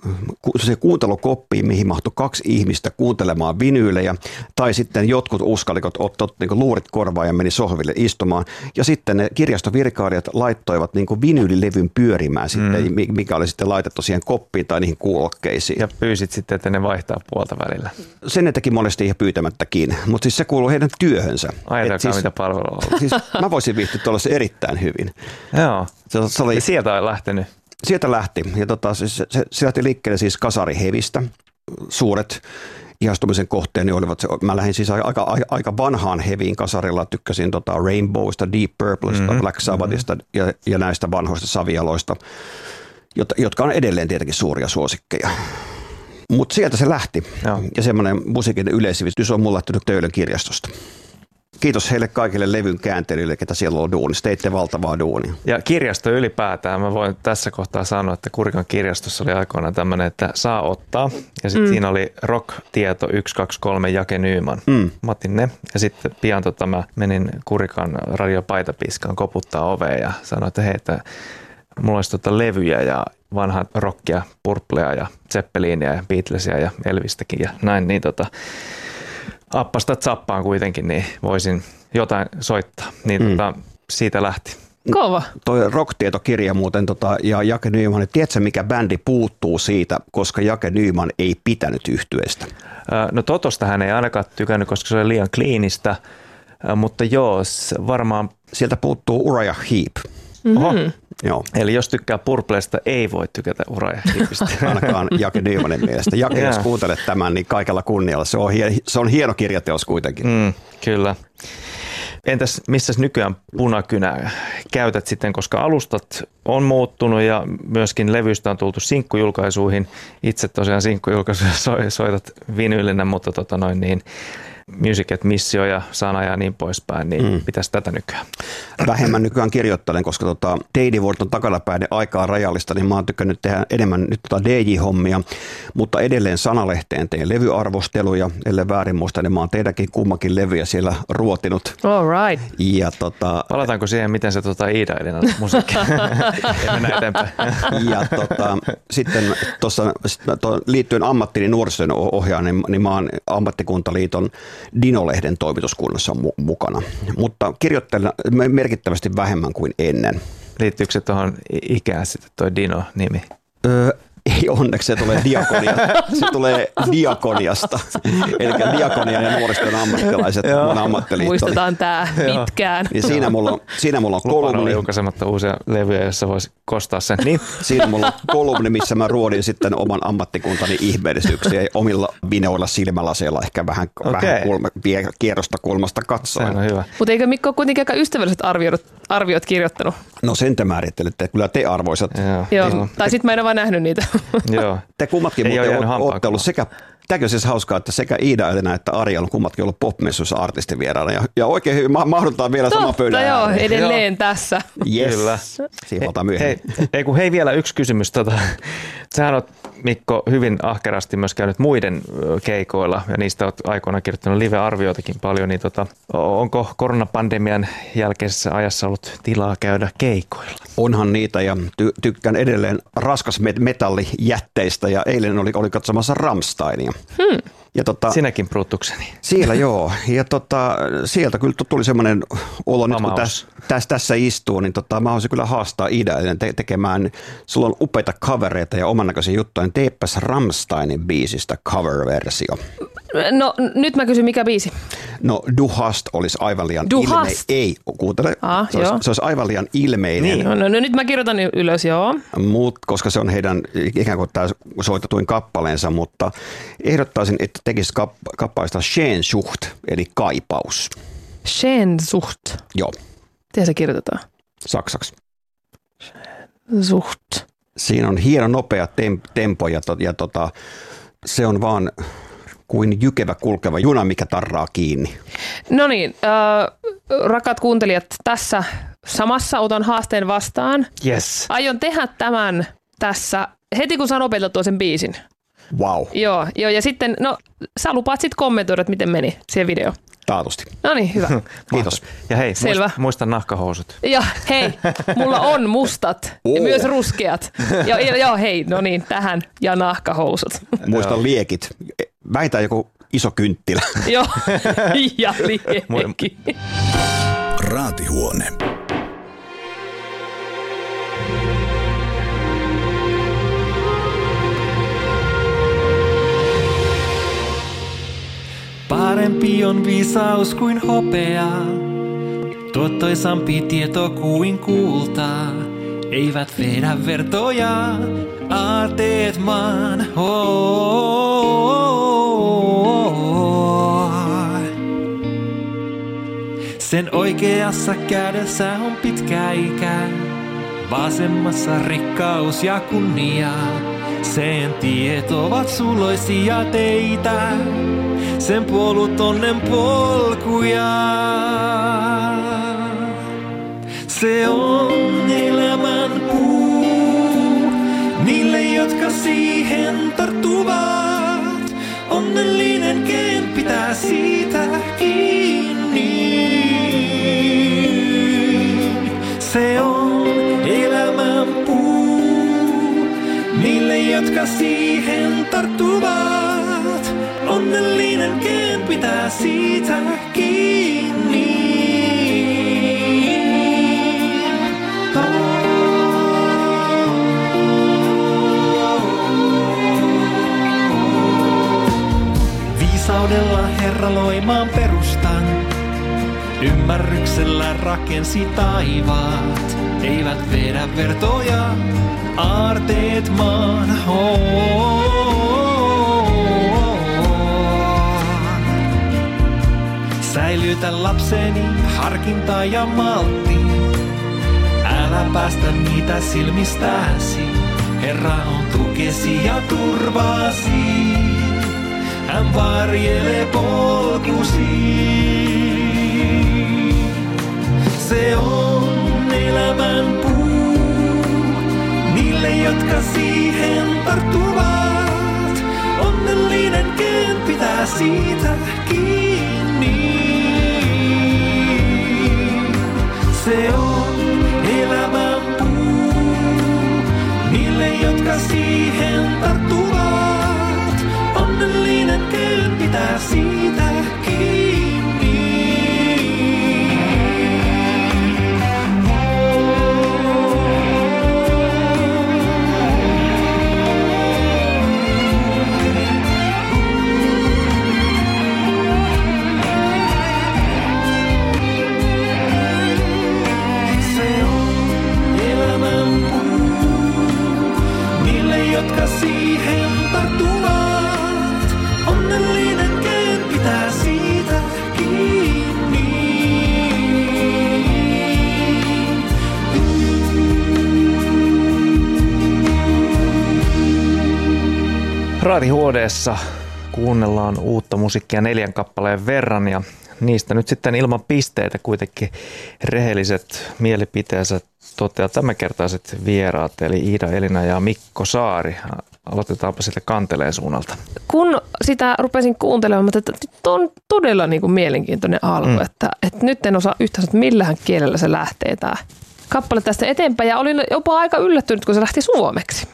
E: se kuuntelukoppiin, mihin mahtui kaksi ihmistä kuuntelemaan vinyylejä, tai sitten jotkut uskallikot ottivat niin luurit korvaan ja meni sohville istumaan. Ja sitten ne kirjastovirkailijat laittoivat niin vinyylilevyn pyörimään, sitten, mm. mikä oli sitten laitettu siihen koppiin tai niihin kuulokkeisiin.
C: Ja pyysit sitten, että ne vaihtaa puolta välillä.
E: Sen ne teki monesti ihan pyytämättäkin, mutta siis se kuuluu heidän työhönsä.
C: Ajatelkaa,
E: siis,
C: mitä palvelua on ollut.
E: siis mä voisin viihtyä tuollaisen erittäin hyvin.
C: Joo.
E: Se, se oli,
C: Ja sieltä on lähtenyt.
E: sieltä lähti. Ja tota, se, se, se lähti liikkeelle siis kasarihevistä. Suuret ihastumisen kohteeni olivat, se, mä lähdin siis aika, aika, aika vanhaan heviin kasarilla. Tykkäsin tota Rainbowsta, Deep Purplesta, mm-hmm. Black Sabbathista mm-hmm. ja, ja näistä vanhoista savialoista, jotka on edelleen tietenkin suuria suosikkeja. Mutta sieltä se lähti. Joo. Ja semmoinen musiikin yleissivistys on mulla lähtenyt Töölön kirjastosta. Kiitos heille kaikille levyn kääntelyille, ketä siellä on duunissa. Teitte valtavaa duunia.
C: Ja kirjasto ylipäätään, mä voin tässä kohtaa sanoa, että Kurikan kirjastossa oli aikoinaan tämmöinen, että saa ottaa. Ja sitten mm. siinä oli Rock-tieto yksi kaksi kolme Jake Nyman. Mm. Mä otin ne. Ja sitten pian tota, mä menin Kurikan radiopaitapiskaan koputtaa oveen ja sanoin, että hei, että mulla olisi tota levyjä ja vanhaa rockia, Purplea ja Zeppelinia ja Beatlesia ja Elvistäkin ja näin. Niin tota, appasta zappaan kuitenkin, niin voisin jotain soittaa. Niin mm. tota, siitä lähti.
D: Kova.
E: Toi Rock-tietokirja muuten tota, ja Jake Nyman, niin tiedätkö mikä bändi puuttuu siitä, koska Jake Nyman ei pitänyt yhtyeestä?
C: No Totosta hän ei ainakaan tykännyt, koska se oli liian kliinistä, mutta joo, varmaan...
E: Sieltä puuttuu Uriah Heep.
D: Mm-hmm.
C: Oho.
E: Joo.
C: Eli jos tykkää Purpleesta, ei voi tykätä Uriah Heepistä.
E: Ainakaan Jake Nymanin mielestä. Jake, jos kuuntelet tämän, niin kaikella kunnialla. Se on, hie, se on hieno kirjateos kuitenkin.
C: Mm, kyllä. Entäs missä nykyään punakynää käytät sitten, koska alustat on muuttunut ja myöskin levyistä on tultu sinkkujulkaisuihin. Itse tosiaan sinkkujulkaisuja soitat vinyylinä, mutta tota noin niin, Music at Missio ja Sana ja niin poispäin, niin mm. pitäisi tätä nykyään?
E: Vähemmän nykyään kirjoittelen, koska tota, teinivuoton takanapäin aikaa rajallista, niin mä oon tykännyt tehdä enemmän nyt tota D J-hommia, mutta edelleen Sanalehteen teen levyarvosteluja, ellei väärin muista, niin mä oon teidänkin kummakin levyjä siellä ruotinut.
D: All right.
E: Ja tota,
C: palataanko siihen, miten se tota Iida-Elina musiikki? Mennään eteenpäin.
E: Ja tota, sitten tuossa liittyen ammattiin nuorisotyön ohjaan, niin, niin mä oon Ammattikuntaliiton Dino-lehden toimituskunnassa mu- mukana, mutta kirjoittelen merkittävästi vähemmän kuin ennen.
C: Liittyykö se tuohon ikään sitten tuo Dino-nimi?
E: Öö, ei onneksi, se tulee, diakonia, se tulee diakoniasta, eli diakonia ja nuorisotyön ammattilaiset, mun ammattiliitto.
D: Muistetaan tämä pitkään.
E: Niin siinä mulla on, siinä mulla on kolumni.
C: Lupaan julkaisematta uusia levyjä, jossa voisi kostaa sen. Niin.
E: Siinä mulla on kolumni, missä mä ruodin sitten oman ammattikuntani ihmeellisyyksiä omilla vinoilla silmälaseilla ehkä vähän, okay. vähän kulma, kierrosta kulmasta katsoen.
C: Se on hyvä.
D: Mutta eikö Mikko kuitenkin aika ystävälliset arviot, arviot kirjoittanut?
E: No sen te määrittelette, kyllä te arvoisat.
C: Joo.
D: Joo. Joo. Tai sitten mä en ole vaan nähnyt niitä.
C: Joo.
E: Te kummatkin muuten olette ollut sekä, tämäkin on siis hauskaa, että sekä Iida-Elina että Ari on kummatkin ollut pop-messuissa artistivieraana. Ja, ja oikein hyvin ma- mahdutaan vielä sama pöydän
D: joo,
E: ääreen.
D: edelleen
C: joo.
D: tässä.
E: Yes.
C: Kyllä.
E: Siivotaan myöhemmin.
C: Hei, hei, kun hei vielä yksi kysymys. Tota, sähän oot Mikko, hyvin ahkerasti myös käynyt muiden keikoilla ja niistä olet aikoina kirjoittanut live-arvioitakin paljon, niin tota, onko koronapandemian jälkeisessä ajassa ollut tilaa käydä keikoilla?
E: Onhan niitä ja ty- tykkään edelleen raskas metallijätteistä ja eilen oli, oli katsomassa Rammsteinia. Hmm. Ja tota,
C: Sinäkin Brutukseni.
E: Siellä joo, ja tota, sieltä kyllä tuli semmoinen olo, nyt kun täs, täs, tässä istuu, niin tota, mä haluaisin kyllä haastaa Ida te- tekemään, sulla on upeita covereita ja oman näköisiä juttuja, niin teepäs Rammsteinin biisistä cover-versio.
D: No nyt mä kysyn, mikä biisi?
E: No Du hast olisi aivan liian
D: Du
E: ilmeinen.
D: hast.
E: Ei, kuuntele,
D: Ah,
E: se, olisi, se olisi aivan lian ilmeinen.
D: Niin. No, no, no nyt mä kirjoitan ylös, joo.
E: Mut, koska se on heidän ikään kuin tämä soitetuin kappaleensa, mutta ehdottaisin, että tekisi kap- kappaleesta Sehnsucht, eli kaipaus.
D: Sehnsucht.
E: Joo,
D: Miten se kirjoitetaan?
E: saksaksi.
D: Sucht.
E: Siinä on hieno nopea temp- tempo ja, to- ja tota, se on vaan kuin jykevä kulkeva juna, mikä tarraa kiinni.
D: No niin, äh, rakat kuuntelijat, tässä samassa otan haasteen vastaan.
C: Yes.
D: Aion tehdä tämän tässä heti, kun saan opeteltua sen biisin.
E: Wow,
D: Joo, joo, ja sitten, no sä lupaat sitten kommentoida, että miten meni se video.
E: taatusti.
D: No niin, hyvä.
E: Kiitos.
C: Ja hei,
D: Selvä.
C: muista, muista nahkahousut.
D: Ja hei, mulla on mustat ja
E: Oo.
D: myös ruskeat. Ja, ja, joo, hei, no niin, tähän ja nahkahousut.
E: Muista liekit. Väitä joku iso kynttilä.
D: Joo, ja liekki.
B: Raatihuone.
F: Parempi on viisaus kuin hopea, tuottoisampi tieto kuin kultaa. Eivät vedä vertoja, aarteet maan. Sen oikeassa kädessä on pitkä ikä, vasemmassa rikkaus ja kunnia. Sen tiet ovat suloisia teitä, sen polut onnen polkuja. Se on elämän puu niille, jotka siihen tarttuvat. Onnellinen ken pitää siitä kiinni. Se on elämän puu niille, jotka siihen tarttuvat. Onnellinen ken pitää siitä kiinni. Viisaudella Herra loi maan perustan, ymmärryksellä rakensi taivaat. Eivät vedä vertoja, aarteet maan. Säilytä lapseni harkinta ja maltti. Älä päästä niitä silmistäsi. Herra on tukesi ja turvasi. Hän varjelee polkusi. Se on elämän puu niille, jotka siihen tarttuvat. Onnellinen ken pitää siitä kiinni. Se on elämän puu niille, jotka siihen tarttuvat. Onnellinen ken pitää siitä kiinni. Se on elämän puu niille, jotka siihen tarttuvat. Onnellinen ken pitää siitä kiinni.
C: Raatihuoneessa kuunnellaan uutta musiikkia neljän kappaleen verran ja niistä nyt sitten ilman pisteitä kuitenkin rehelliset mielipiteensä toteaa tämänkertaiset vieraat eli Iida Elina ja Mikko Saari. aloitetaanpa sitten Kanteleen suunnalta.
D: Kun sitä rupesin kuuntelemaan, että nyt on todella niin kuin mielenkiintoinen alku, mm. että, että nyt en osaa yhtään, että millähän kielellä se lähtee tämä kappale tästä eteenpäin. Ja olin jopa aika yllättynyt, kun se lähti suomeksi.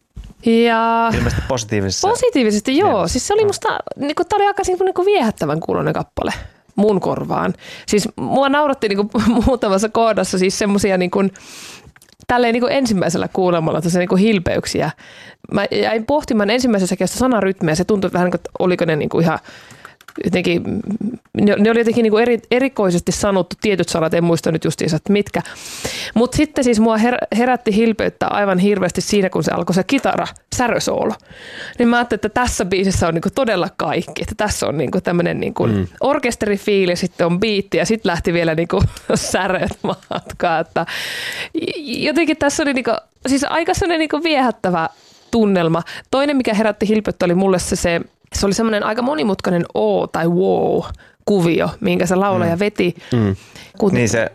D: Ja
C: ilmeisesti positiivisesti.
D: Positiivisesti, joo. Mielessä. Siis se oli musta, niin kuin, tämä oli aika niin kuin viehättävän kuuloinen kappale mun korvaan. Siis mua nauratti niin kuin muutamassa kohdassa siis semmoisia niin kuin tälleen niin kuin ensimmäisellä kuulemalla tässä niin kuin hilpeyksiä. Mä jäin pohtimaan ensimmäisessä kestä sanarytmejä. Se tuntui vähän, että oliko ne niin kuin ihan jotenkin, ne, ne oli jotenkin niin kuin eri, erikoisesti sanottu tietyt sanat, en muista nyt justiinsa, että mitkä. Mutta sitten siis mua her, herätti hilpeyttä aivan hirveästi siinä, kun se alkoi se kitara, särösoolo. Niin mä ajattelin, että tässä biisissä on niin kuin todella kaikki. Että tässä on niin kuin tämmöinen niin kuin mm. orkesterifiili, sitten on biitti ja sitten lähti vielä niin kuin säröt matkaa. Että jotenkin tässä oli niin kuin, siis aika sellainen niin kuin viehättävä tunnelma. Toinen, mikä herätti hilpeyttä, oli mulle se, se Se oli semmoinen aika monimutkainen o tai wow-kuvio, minkä se laulaja mm. veti. Mm.
C: Kun niin se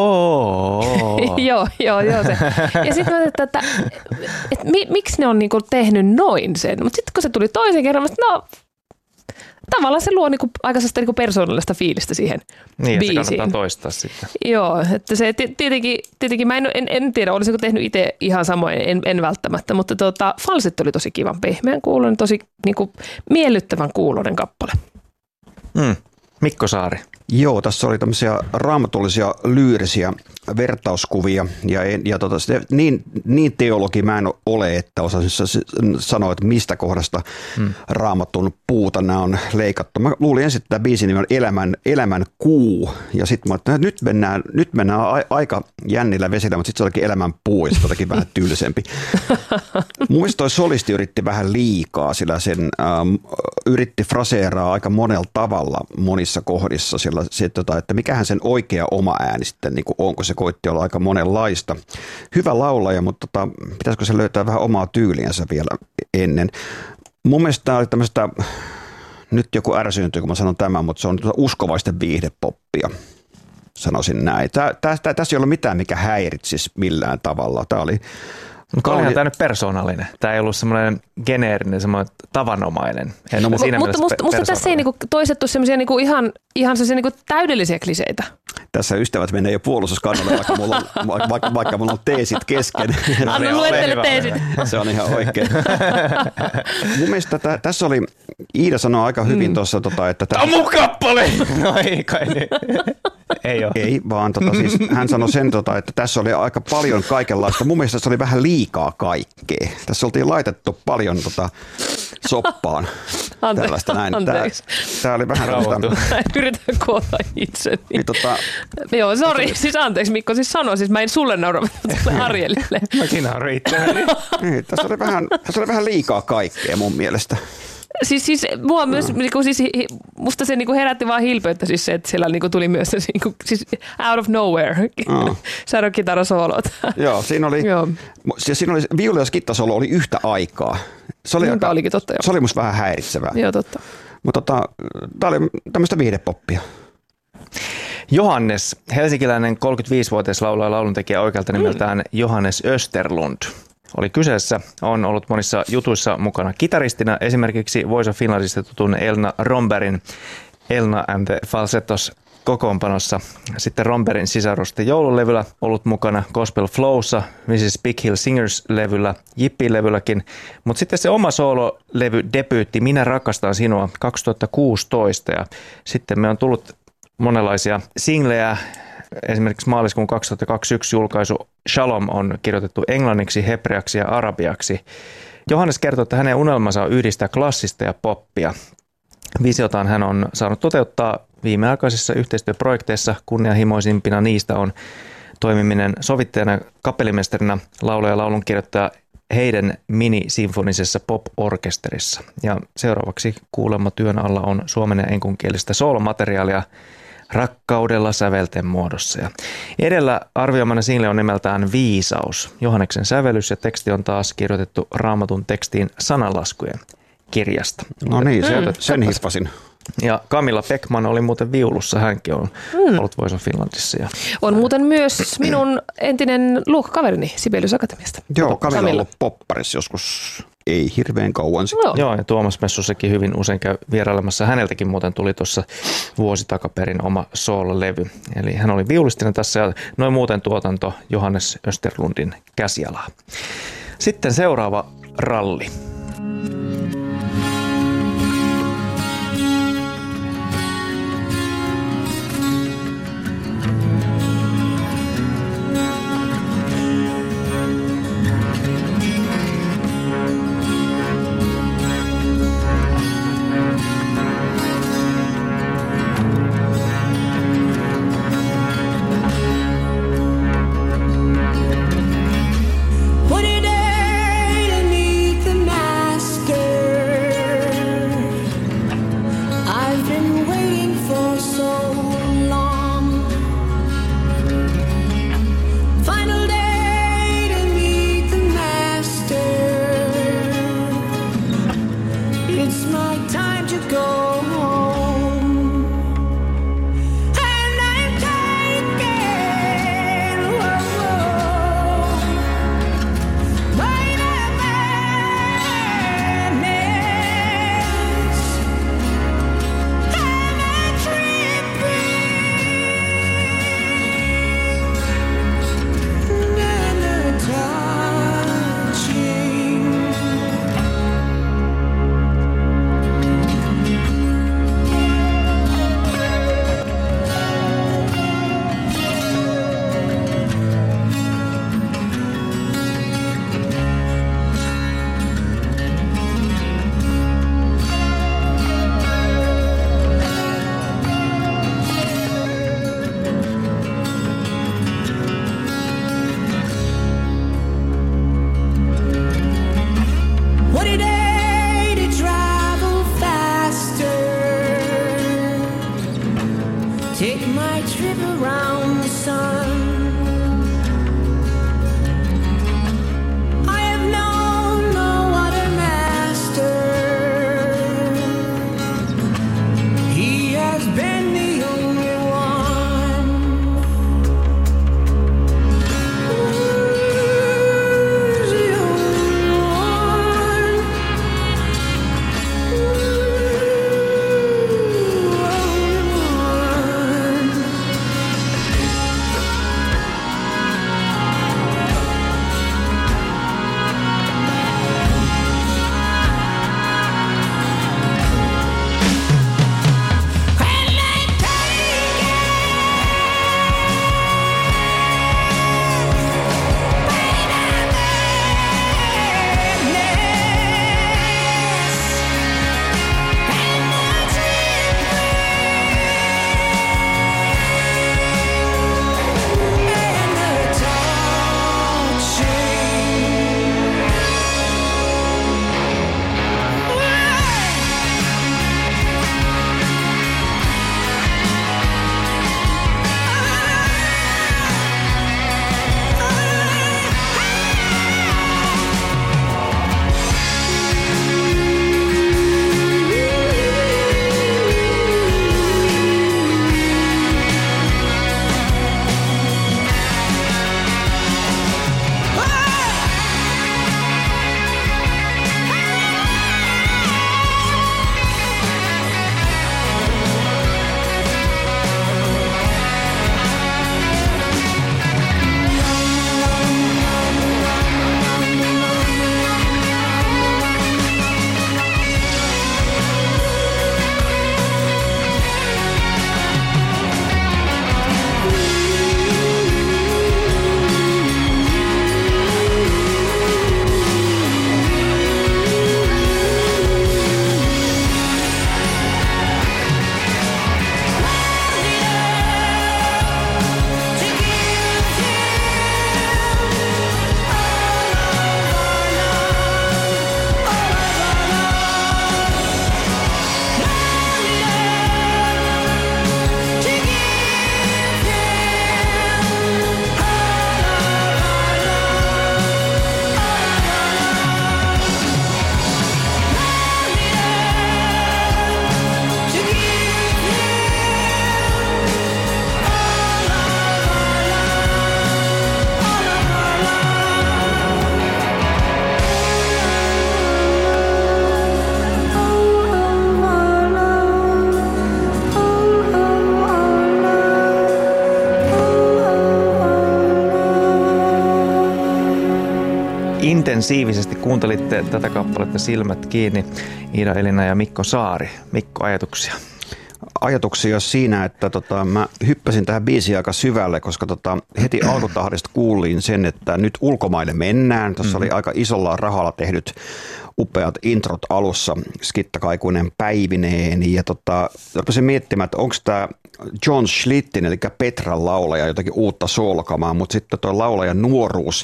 C: ooo.
D: joo, joo, joo se. Ja sitten mä ajattelin, että, että, että miksi ne on niinku tehnyt noin sen. Mutta sitten kun se tuli toisen kerran, mä sanoin, no tavallaan se luo niinku aikaisesta niinku persoonallista fiilistä siihen
C: niin,
D: biisiin.
C: Niin, se kannattaa toistaa sitten.
D: Joo, että se tietenkin, tietenkin mä en, en, en tiedä, olisinko tehnyt itse ihan samoin, en, en välttämättä, mutta tota, falsetti oli tosi kivan, pehmeän kuuloinen, tosi niinku miellyttävän kuuloinen kappale.
C: Mm. Mikko Saari.
E: Joo, tässä oli tämmöisiä raamatullisia lyyrisiä vertauskuvia ja, ja tota, niin, niin teologi mä en ole, että osaisin sanoa, että mistä kohdasta hmm. raamatun puuta nämä on leikattu. Mä luulin ensin, että tämä biisin nimi on Elämän, elämän kuu ja sitten mä ajattelin, että nyt mennään, nyt mennään a, aika jännillä vesillä, mutta sitten se olikin Elämän puu ja sitten jotenkin vähän tyylisempi. Mun mielestä toi solisti yritti vähän liikaa, sillä sen ähm, yritti fraseeraa aika monella tavalla monissa kohdissa, sillä se, että mikähän sen oikea oma ääni sitten niin kuin on, kun se koitti olla aika monenlaista. Hyvä laulaja, mutta tota, pitäisikö se löytää vähän omaa tyyliänsä vielä ennen. Mun mielestä tämä oli tämmöistä, nyt joku ärsyyntyy, kun mä sanon tämän, mutta se on uskovaisten viihdepoppia, sanoisin näin. Tää, tää, tää, tässä ei ole mitään, mikä häiritsisi millään tavalla. Tämä oli
C: Mutta olihan tämä nyt persoonallinen. Tämä ei ollut semmoinen geneerinen, semmoinen tavanomainen.
D: No, mutta musta, musta, musta tässä ei niinku toisettu semmoisia niinku ihan, ihan niinku täydellisiä kliseitä.
E: Tässä ystävät menee jo puolustuskannalle, vaikka mulla on, vaikka, vaikka mulla on teesit kesken.
D: Anna luettele teesit.
E: Se on ihan oikein. Mun mielestä t- tässä oli, Iida sanoi aika hyvin mm. tuossa, tota, että...
C: Tämä on mun kappale! No ei kai niin. Ei ole.
E: Ei, vaan tota, siis, hän sanoi sen, tota, että tässä oli aika paljon kaikenlaista. Mun mielestä tässä oli vähän liikaa kaikkea. Tässä oltiin laitettu paljon tota, soppaan.
D: Ante-
E: tällaista näin.
D: Anteeksi.
E: Tämä, tämä oli vähän...
D: Yritän koota itseni.
E: Niin, tota,
D: Joo, sori. Siis anteeksi Mikko, siis sano, siis mä en sulle naura, mutta Arjelille.
C: Mäkin nauroin itseäni.
E: Niin, tässä oli vähän, tässä oli vähän liikaa kaikkea mun mielestä.
D: Siis, siis, mua myös, mm. niinku, siis, musta se niinku herätti vaan hilpeyttä siis se, että siellä niinku tuli myös se niinku, siis out of nowhere, mm. särökitarasoolot.
E: Joo, siinä oli, Joo. siinä oli viulu- ja skittasolo oli yhtä aikaa. Se oli, aika,
D: olikin, totta, jo.
E: Se oli musta vähän häiritsevää.
D: Joo, totta.
E: Mutta tota, tämä oli tämmöistä viihdepoppia.
C: Johannes, helsinkiläinen kolmekymmentäviisivuotias laulaja ja lauluntekijä oikealta nimeltään mm. Johannes Österlund. Oli kyseessä, on ollut monissa jutuissa mukana kitaristina, esimerkiksi Voice of Finlandista tutun Elna Rombergin Elna and the Falsettos kokoonpanossa. Sitten Rombergin sisarusten joululevyllä ollut mukana Gospel Flowssa, missis Big Hill Singers-levyllä, Jippi-levylläkin. Mutta sitten se oma soololevy debyytti Minä rakastan sinua kaksituhattakuusitoista ja sitten me on tullut monenlaisia singlejä. Esimerkiksi maaliskuun kaksituhattakaksikymmentäyksi julkaisu Shalom on kirjoitettu englanniksi, hebreaksi ja arabiaksi. Johannes kertoo, että hänen unelmansa on yhdistää klassista ja poppia. Visiotaan hän on saanut toteuttaa viimeaikaisissa yhteistyöprojekteissa. Kunnianhimoisimpina niistä on toimiminen sovittajana, kapellimestarina, laulaja ja laulunkirjoittaja heidän minisinfonisessa pop-orkesterissa. Ja seuraavaksi kuulemma työn alla on suomen ja enkunkielistä soolomateriaalia rakkaudella sävelten muodossa. Ja edellä arvioimana single on nimeltään Viisaus. Johanneksen sävellys ja teksti on taas kirjoitettu Raamatun tekstiin sananlaskujen kirjasta.
E: No niin, mm, sen hiffasin.
C: Ja Camilla Beckman oli muuten viulussa, hänkin on mm. ollut Voice of Finlandissa. Ja...
D: On muuten myös minun entinen luokkakaverini Sibelius Akatemiasta.
E: Joo, Camilla on ollut popparissa joskus ei hirveän kauan sitten.
D: Joo.
C: Joo, ja Tuomas Messussakin hyvin usein käy vierailemassa. Häneltäkin muuten tuli tuossa vuosi takaperin oma soololevy. Eli hän oli viulistinen tässä ja noin muuten tuotanto Johannes Österlundin käsialaa. Sitten seuraava ralli.
B: What a day to meet the night.
C: intensiivisesti kuuntelitte tätä kappaletta Silmät kiinni. Iida Elina ja Mikko Saari. Mikko, ajatuksia?
E: Ajatuksia siinä, että tota, mä hyppäsin tähän biisiin aika syvälle, koska tota, heti alkutahdista kuulin sen, että nyt ulkomaille mennään. Tuossa mm-hmm. oli aika isolla rahalla tehdyt upeat introt alussa, Skitta Kaikuinen päivineen. Ja tota, rupesin miettimään, että onko tämä John Schlittin, eli Petran laulaja, jotakin uutta solkamaa, mutta sitten tuo laulajan nuoruus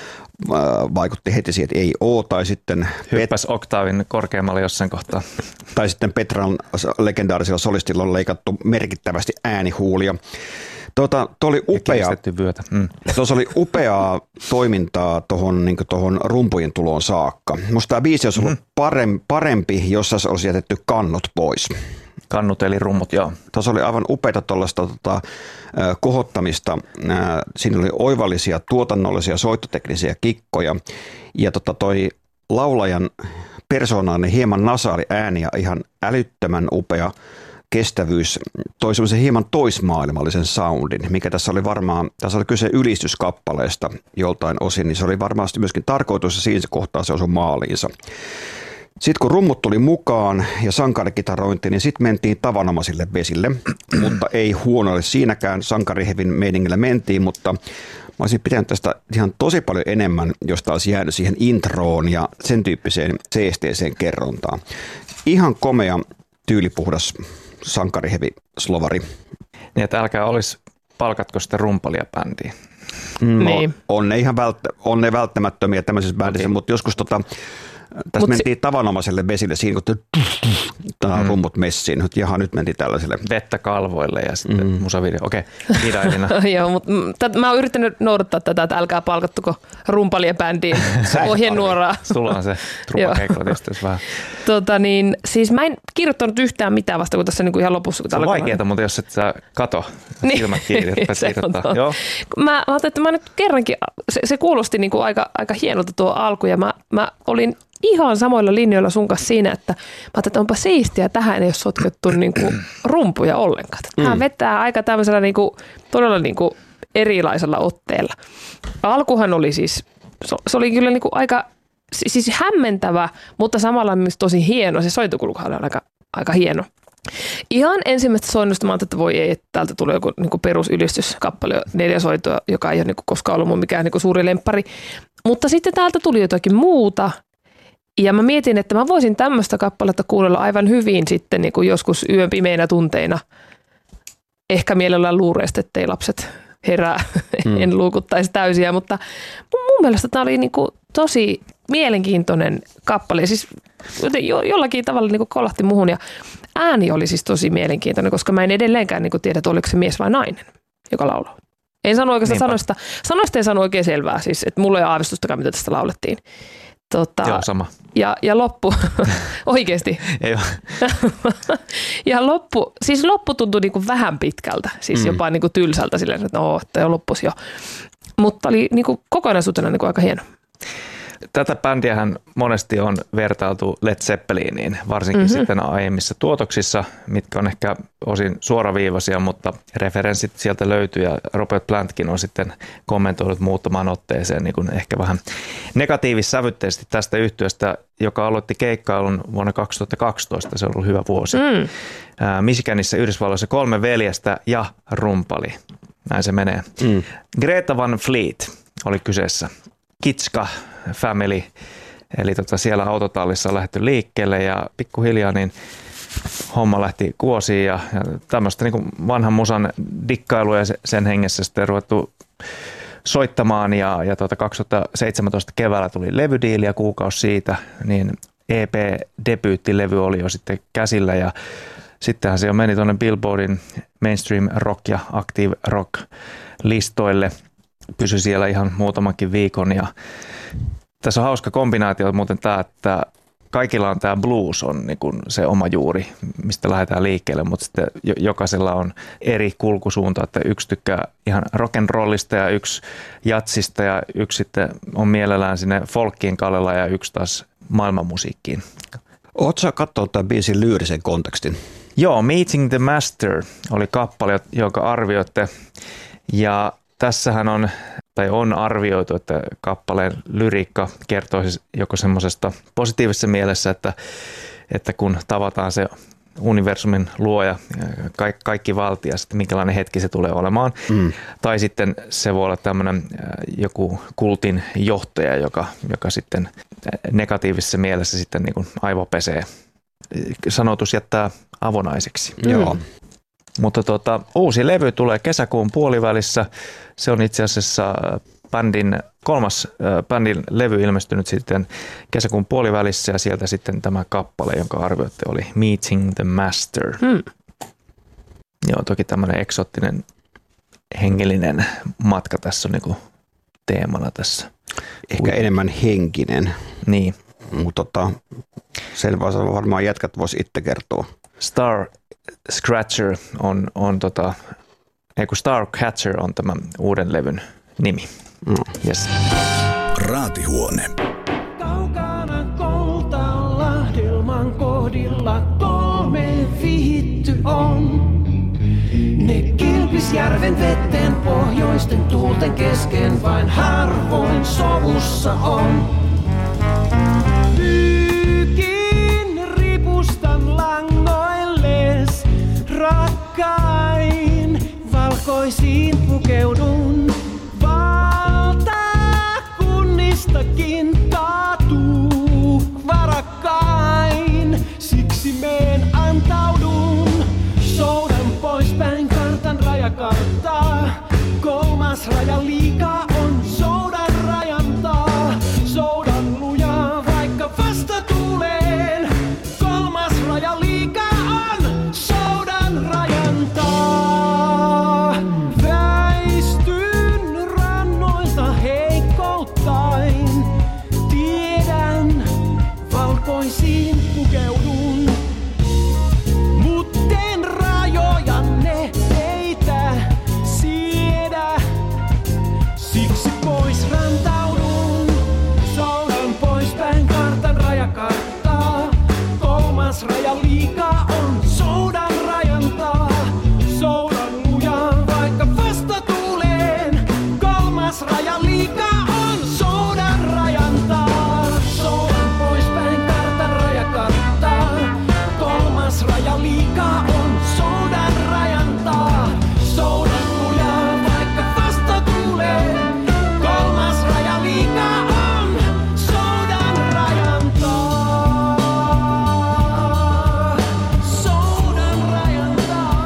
E: vaikutti heti siihen, että ei oo, tai sitten
C: hyppäs Pet- oktaavin korkeammalle jossain kohtaa.
E: Tai sitten Petran legendaarisella solistilla on leikattu merkittävästi äänihuulia. Tuota, tuo oli upea, mm. tuossa oli upeaa toimintaa tuohon niin tohon rumpujen tuloon saakka. Musta tämä biisi olisi ollut mm-hmm. parempi, parempi, jos olisi jätetty kannut pois.
C: Kannut eli rummut, joo.
E: Tuossa oli aivan upeata tuollaista tota, kohottamista. Siinä oli oivallisia tuotannollisia soittoteknisiä kikkoja. Ja tota, toi laulajan persoonallinen hieman nasaali ääni ja ihan älyttömän upea kestävyys toi semmoisen hieman toismaailmallisen soundin, mikä tässä oli varmaan, tässä oli kyse ylistyskappaleesta joltain osin, niin se oli varmasti myöskin tarkoitus ja siinä kohtaa se osui maaliinsa. Sitten kun rummut tuli mukaan ja sankarikitarointi, niin sitten mentiin tavanomaisille vesille, mutta ei huonoille siinäkään, sankarihevin meiningillä mentiin, mutta mä olisin pitänyt tästä ihan tosi paljon enemmän, jos tämä olisi jäänyt siihen introon ja sen tyyppiseen seesteeseen kerrontaan. Ihan komea, tyylipuhdas sankarihevi slovari.
C: Niin, että älkää olisi, palkatko sitä rumpalia bändiin?
E: Mm, niin. on, on, ne ihan välttä, on ne välttämättömiä tämmöisessä bändissä, okay. Mutta joskus tota, tässä Mut mentiin si- tavanomaiselle vesille siinä, kun tämä mm. rummut messiin. Nyt, jaha, nyt mentiin tällaiselle.
C: Vettä kalvoille ja sitten mm. musavideo. Okei, okay. Iida Elina.
D: Joo, mutta t- mä oon yrittänyt noudattaa tätä, että älkää palkattuko rumpalia bändiin ohjenuoraa.
C: Sulla on se trumpakeikko tietysti, jos vähän.
D: Tota niin, siis mä en kirjoittanut yhtään mitään vasta, kun tässä niinku ihan lopussa. Kun
C: se on vaikeaa, mutta jos et sä kato
D: niin.
C: silmät kiinni, se Joo.
D: Mä ajattelin, että mä nyt kerrankin, se, se kuulosti niinku aika, aika hienolta tuo alku ja mä, mä olin ihan samoilla linjoilla sun kanssa siinä, että mä ajattelin, että onpa siistiä, tähän ei ole sotkettu niinku rumpuja ollenkaan. Tämä mm. vetää aika tämmöisellä niinku, todella niinku erilaisella otteella. Alkuhan oli siis, se oli kyllä niinku aika siis hämmentävä, mutta samalla myös tosi hieno. Se sointukulkuhan oli aika, aika hieno. Ihan ensimmäistä soinnusta mä ajattelin, että voi ei, että täältä tulee joku niin perusylistyskappale, neljä soitoa, joka ei ole niin koskaan ollut mun mikään niin suuri lemppari. Mutta sitten täältä tuli jotakin muuta. Ja mä mietin, että mä voisin tämmöistä kappaletta kuunnella aivan hyvin sitten niin kuin joskus yön pimeinä tunteina. Ehkä mielellään luureista, ettei lapset herää, mm. en luukuttaisi täysiä. Mutta mun mielestä tämä oli niin kuin tosi mielenkiintoinen kappale. Siis jo, jollakin tavalla niin kuin kolahti muhun ja ääni oli siis tosi mielenkiintoinen, koska mä en edelleenkään niin kuin tiedä, että oliko se mies vai nainen, joka laulaa. En sano oikeastaan sanoista. Sanoista en sano oikein selvää, siis, että mulla ei ole aavistustakaan, mitä tästä laulettiin. Tota,
C: Joo, sama.
D: Ja, ja loppu, oikeasti.
C: Ei
D: ja loppu, siis loppu tuntui niin kuin vähän pitkältä, siis mm. jopa niin kuin tylsältä silleen, että no, että jo loppuisi jo. Mutta oli niin kuin kokonaisuutena niin kuin aika hieno.
C: Tätä bändiähän monesti on vertailtu Led Zeppeliniin, varsinkin mm-hmm. sitten aiemmissa tuotoksissa, mitkä on ehkä osin suoraviivaisia, mutta referenssit sieltä löytyy ja Robert Plantkin on sitten kommentoinut muutamaan otteeseen niin kuin ehkä vähän negatiivissävytteisesti tästä yhtyeestä, joka aloitti keikkailun vuonna kaksituhattakaksitoista, se on ollut hyvä vuosi. Mm. Michiganissa Yhdysvalloissa kolme veljestä ja rumpali, näin se menee. Mm. Greta Van Fleet oli kyseessä. Kitska Family, eli tota siellä autotallissa on lähdetty liikkeelle ja pikkuhiljaa niin homma lähti kuosiin ja, ja tämmöistä niin kuin vanhan musan dikkailua ja sen hengessä sitten ruvettu soittamaan ja, ja tuota kaksituhattaseitsemäntoista keväällä tuli levydiili ja kuukausi siitä, niin E P-debyyttilevy oli jo sitten käsillä ja sittenhän se jo meni tuonne Billboardin mainstream rock ja active rock listoille. Pysyi siellä ihan muutamankin viikon ja tässä on hauska kombinaatio muuten tämä, että kaikilla on tämä blues on niin kuin se oma juuri, mistä lähdetään liikkeelle, mutta sitten jokaisella on eri kulkusuunta, että yksi tykkää ihan rock'n'rollista ja yksi jatsista ja yksi sitten on mielellään sinne folkkiin kallella ja yksi taas maailmanmusiikkiin.
E: Oletko sä katsonut tämän biisin lyyrisen kontekstin?
C: Joo, Meeting the Master oli kappale, jonka arvioitte ja tässähän on tai on arvioitu, että kappaleen lyriikka kertoisi joko semmoisesta positiivisessa mielessä, että, että kun tavataan se universumin luoja, kaikki, kaikki valtia, sitten minkälainen hetki se tulee olemaan. Mm. Tai sitten se voi olla tämmöinen joku kultin johtaja, joka, joka sitten negatiivisessa mielessä sitten niin kuin aivopesee. Sanotus jättää avonaiseksi.
E: Mm. Joo.
C: Mutta tota, uusi levy tulee kesäkuun puolivälissä. Se on itse asiassa bändin kolmas äh, bändin levy ilmestynyt sitten kesäkuun puolivälissä ja sieltä sitten tämä kappale, jonka arvioitte oli Meeting the Master. Hmm. Joo, toki tämmöinen eksoottinen hengellinen matka tässä on niinku teemana tässä.
E: Ehkä Ui. enemmän henkinen.
C: Niin.
E: Mutta tota, sen varmaan jätkät vois itse kertoa.
C: Star Scratcher on, on tota, ei kun Star Catcher on tämän uuden levyn nimi. Mm. Yes.
B: Raatihuone.
F: Kaukana kolta Lahdelman kohdilla kolme vihitty on. Ne Kilpisjärven veteen pohjoisten tuulten kesken vain harvoin sovussa on. Pyykin ripustan langoilles, rakkain valkoisiin pukeudun. Valtakunnistakin kaatuu varakkain, siksi meen antaudun. Soudan poispäin kartan rajakarttaa, kolmas raja liikaa on soudan rajantaa. Soudan lujaa vaikka vasta tuleen, kolmas raja liikaa on soudan rajantaa. Väistyn rannoilta heikkouttain, tiedän valkoisiin pukeudun. Mutten rajojanne teitä siedä, siksi pois rantaudun. Soudan poispäin kartan rajakarttaa, kolmas raja liikaa on soudan rajantaa. Soudan lujaa vaikka vasta tuleen, kolmas raja liikaa on soudan rajantaa. Soudan poispäin kartan rajakarttaa, kolmas raja liikaa on soudan rajantaa. Soudan lujaa vaikka vasta tuleen, kolmas raja liikaa on soudan rajantaa. Soudan rajantaa.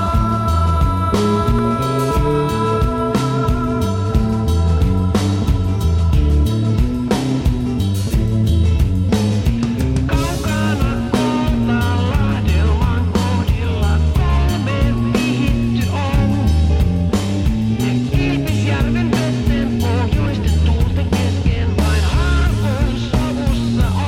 F: Kaukana kolta Lahdelman kohdilla kolme vihitty on. Ne Kilpisjärven veteen pohjoisten tuulten kesken vain harvoin sovussa on.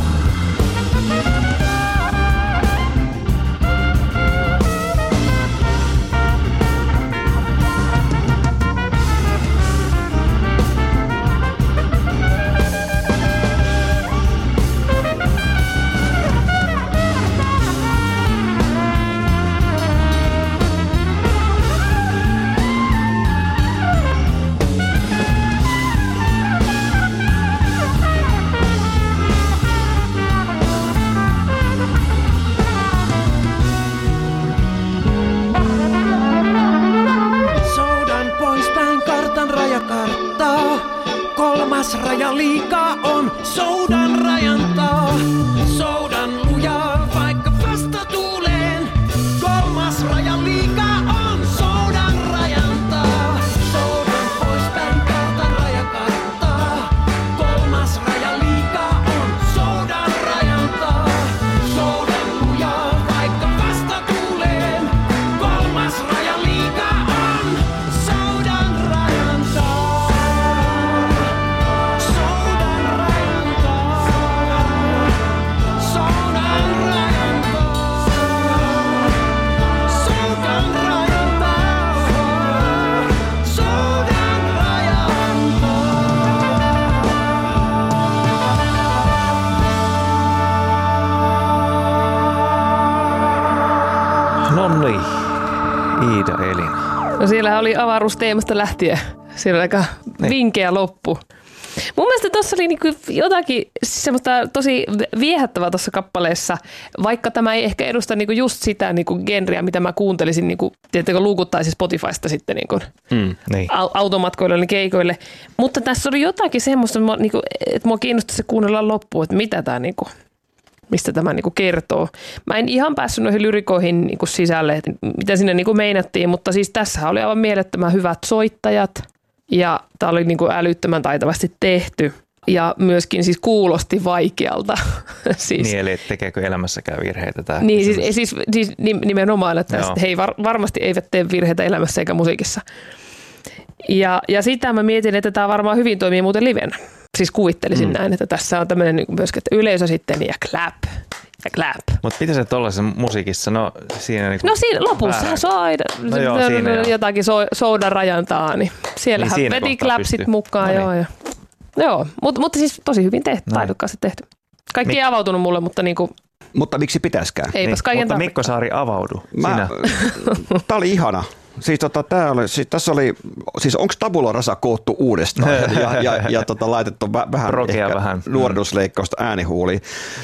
F: Soudan poispäin kartan rajakarttaa, kolmas raja liikaa on soudan rajantaa. Soudan lujaa vaikka vasta tuuleen, kolmas raja liikaa on soudan rajantaa. Soudan poispäin kartan rajakarttaa, kolmas raja liikaa on soudan rajantaa. Soudan lujaa vaikka vasta tuuleen, kolmas raja liikaa on soudan rajantaa. Soudan rajantaa. Soudan rajantaa. Soudan rajantaa. Soudan rajantaa.
C: No niin, Iida Elina.
D: No siellä oli avaruusteemasta lähtien. Siellä oli aika
C: Niin.
D: Vinkeä loppu. Mun mielestä tuossa oli niinku jotakin semmoista tosi viehättävää tuossa kappaleessa, vaikka tämä ei ehkä edusta niinku just sitä niinku genreä, mitä mä kuuntelisin, niinku, tiettäkö luukuttaisi Spotifysta sitten niinku
C: mm, niin.
D: automatkoille ja keikoille. Mutta tässä oli jotakin semmoista, niinku, että mua kiinnostaisi kuunnella loppuun, että mitä tämä niinku, mistä tämä niinku kertoo. Mä en ihan päässyt noihin lyrikoihin niinku sisälle, että mitä sinne niinku meinattiin, mutta siis tässä oli aivan mielettömän hyvät soittajat. Ja tämä oli niin kuin älyttömän taitavasti tehty ja myöskin siis kuulosti vaikealta. siis,
C: niin, eli tekeekö elämässäkään virheitä tämä?
D: Niin, siis, siis, siis nimenomaan, että he ei var, varmasti eivät tee virheitä elämässä eikä musiikissa. Ja, ja sitä mä mietin, että tämä varmaan hyvin toimii muuten livenä. Siis kuvittelisin mm. näin, että tässä on tämmöinen myöskin, että yleisö sitten ja clap. Ja clap.
C: Mutta miten se tuollaisen musiikissa, no siinä niinku
D: No siinä lopussa soida,
C: no joo, siinä
D: jotakin so, soudan rajantaa, niin siellähän niin veti clapsit mukaan. No niin. Joo, joo. Mutta, mutta siis tosi hyvin tehty, taidokkaasti tehty. Kaikki Mik- ei avautunut mulle, mutta niinku...
E: Mutta miksi pitäskään?
D: Eipäs
C: niin,
D: kaiken
C: mutta
D: tarvittaa.
C: Mikko Saari avaudu.
E: Mä, tää oli ihana. Siis, tota, tää oli, siis tässä oli, siis onko tabula rasa koottu uudestaan ja, ja, ja tota, laitettu vä, vähän, ehkä
C: vähän
E: nuorennusleikkausta äänihuuliin.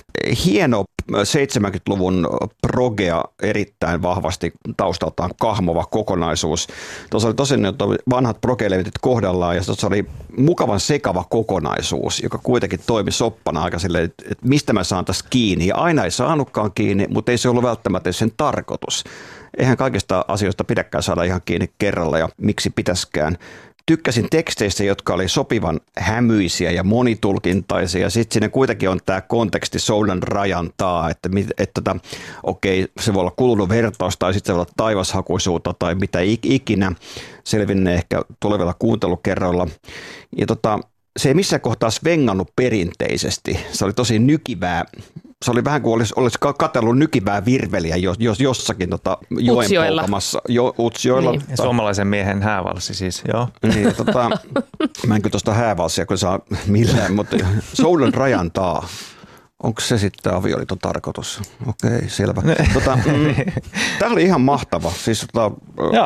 E: Hieno seitsemänkymmentäluvun progea, erittäin vahvasti taustaltaan kahmova kokonaisuus. Tuossa oli tosin vanhat progelevitit kohdallaan ja tuossa oli mukavan sekava kokonaisuus, joka kuitenkin toimi soppana aika silleen, että, että mistä mä saan tässä kiinni. Ja aina ei saanutkaan kiinni, mutta ei se ollut välttämättä sen tarkoitus. Eihän kaikista asioista pidäkään saada ihan kiinni kerralla ja miksi pitäskään. Tykkäsin teksteistä, jotka oli sopivan hämyisiä ja monitulkintaisia. Ja sitten siinä kuitenkin on tämä konteksti soudan rajantaa, että, että, että okei, se voi olla kulunut vertaus tai sitten se voi olla taivashakuisuutta tai mitä ikinä. Selvinnee ehkä tulevilla kuuntelukerroilla. Ja tota, se ei missään kohtaa svengannut perinteisesti. Se oli tosi nykivää. Se oli vähän kuin olisi, olisi katsellut nykivää virveliä jos, jos jossakin tota, joen polkamassa. Jo, Utsjoella.
C: Niin. Ta- Suomalaisen miehen häävalssi siis, joo.
E: Niin, tota, mä en kyllä tuosta häävalssia kun saa millään, mutta soudan rajantaa. Onko se sitten avioliiton tarkoitus? Okei, selvä. Tota, mm, tämä oli ihan mahtava. Siis, tota,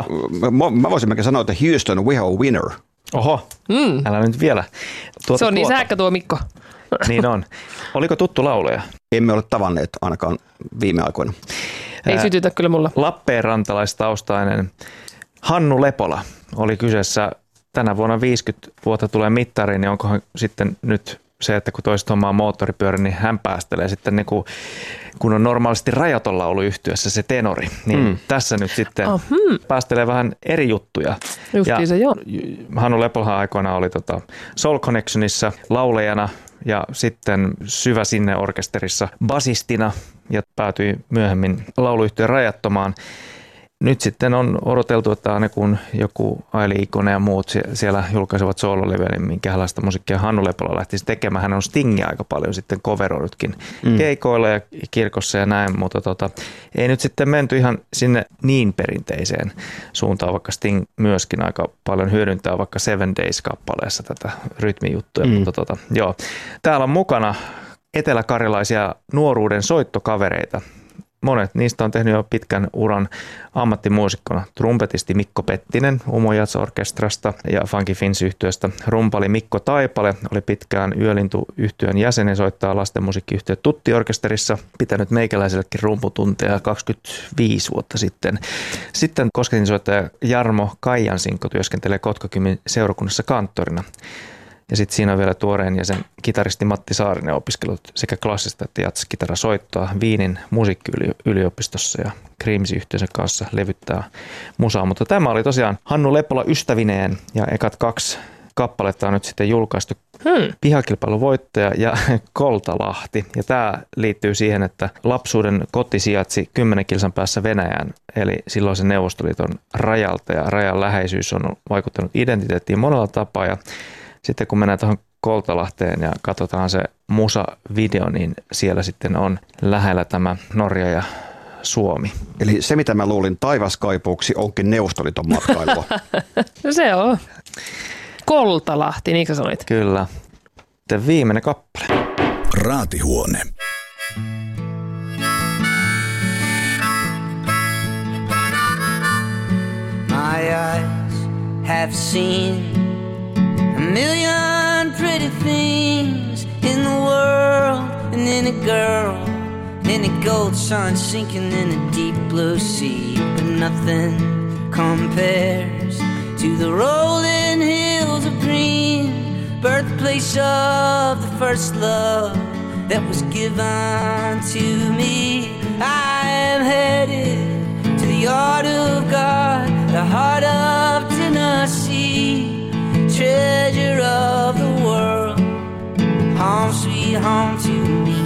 E: mä, mä voisin mäkin sanoa, että Houston, we have a winner.
C: Oho, mm. älä nyt vielä. Tuota,
D: se on niin
C: tuota.
D: sähkö tuo Mikko.
C: Niin on. Oliko tuttu laulaja?
E: Emme ole tavanneet ainakaan viime aikoina.
D: Ei sytytä kyllä mulla.
C: Lappeenrantalaistaustainen Hannu Lepola oli kyseessä. Tänä vuonna viisikymmentä vuotta tulee mittariin, niin onkohan sitten nyt se, että kun toiset hommaa moottoripyörä, niin hän päästelee sitten niin kuin, kun on normaalisti rajaton lauluyhtiössä se tenori, niin mm. tässä nyt sitten oh, hmm. päästelee vähän eri juttuja.
D: Justiinsa joo.
C: Hannu Lepolahan aikoinaan oli tota Soul Connectionissa laulajana ja sitten Syvä Sinne -orkesterissa basistina ja päätyi myöhemmin lauluyhtiön Rajattomaan. Nyt sitten on odoteltu, että aina kun joku Aili Ikonen ja muut siellä julkaisevat soololevyä, niin minkälaista musiikkia Hannu Lepola lähtisi tekemään. Hän on Stingia aika paljon sitten coveroidutkin mm. keikoilla ja kirkossa ja näin, mutta tota, ei nyt sitten menty ihan sinne niin perinteiseen suuntaan, vaikka Sting myöskin aika paljon hyödyntää vaikka Seven Days-kappaleessa tätä rytmijuttuja. Mm. Mutta tota, joo. Täällä on mukana eteläkarjalaisia nuoruuden soittokavereita. Monet niistä on tehnyt jo pitkän uran ammattimuusikkona. Trumpetisti Mikko Pettinen Umo Jazz-orkestrasta ja Funky Fins-yhtiöstä. Rumpali Mikko Taipale oli pitkään Yölintu-yhtiön jäsen ja soittaa lastenmusiikkiyhtiö Tutti-orkesterissa. Pitänyt meikäläisellekin rumputunteja kaksikymmentäviisi vuotta sitten. Sitten kosketinsoittaja Jarmo Kaijansinkko työskentelee Kotkakymin seurakunnassa kanttorina. Ja sitten siinä on vielä tuoreen jäsen kitaristi Matti Saarinen opiskellut sekä klassista että jazz-kitarasoittoa Wienin musiikkiyliopistossa ja Creamsi-yhtiönsä kanssa levyttää musaa. Mutta tämä oli tosiaan Hannu Lepola ystävineen ja ekat kaksi kappaletta on nyt sitten julkaistu. Hmm. Pihakilpailuvoittaja ja Koltalahti. Ja tämä liittyy siihen, että lapsuuden koti sijaitsi kymmenen kilsan päässä Venäjään, eli silloisen Neuvostoliiton rajalta ja rajan läheisyys on vaikuttanut identiteettiin monella tapaa ja sitten kun mennään tuohon Koltalahteen ja katsotaan se musa-video, niin siellä sitten on lähellä tämä Norja ja Suomi.
E: Eli se, mitä mä luulin taivaskaipuuksi, onkin Neuvostoliiton matkailua.
D: No se on. Koltalahti, niin kuin sanoit.
C: Kyllä. Sitten viimeinen kappale.
B: Raatihuone.
G: My eyes have seen million pretty things in the world, and then a girl, and a gold sun sinking in a deep blue sea. But nothing compares to the rolling hills of green, birthplace of the first love that was given to me. I am headed to the art of God, the heart of Tennessee, treasure of the world, home sweet home to me.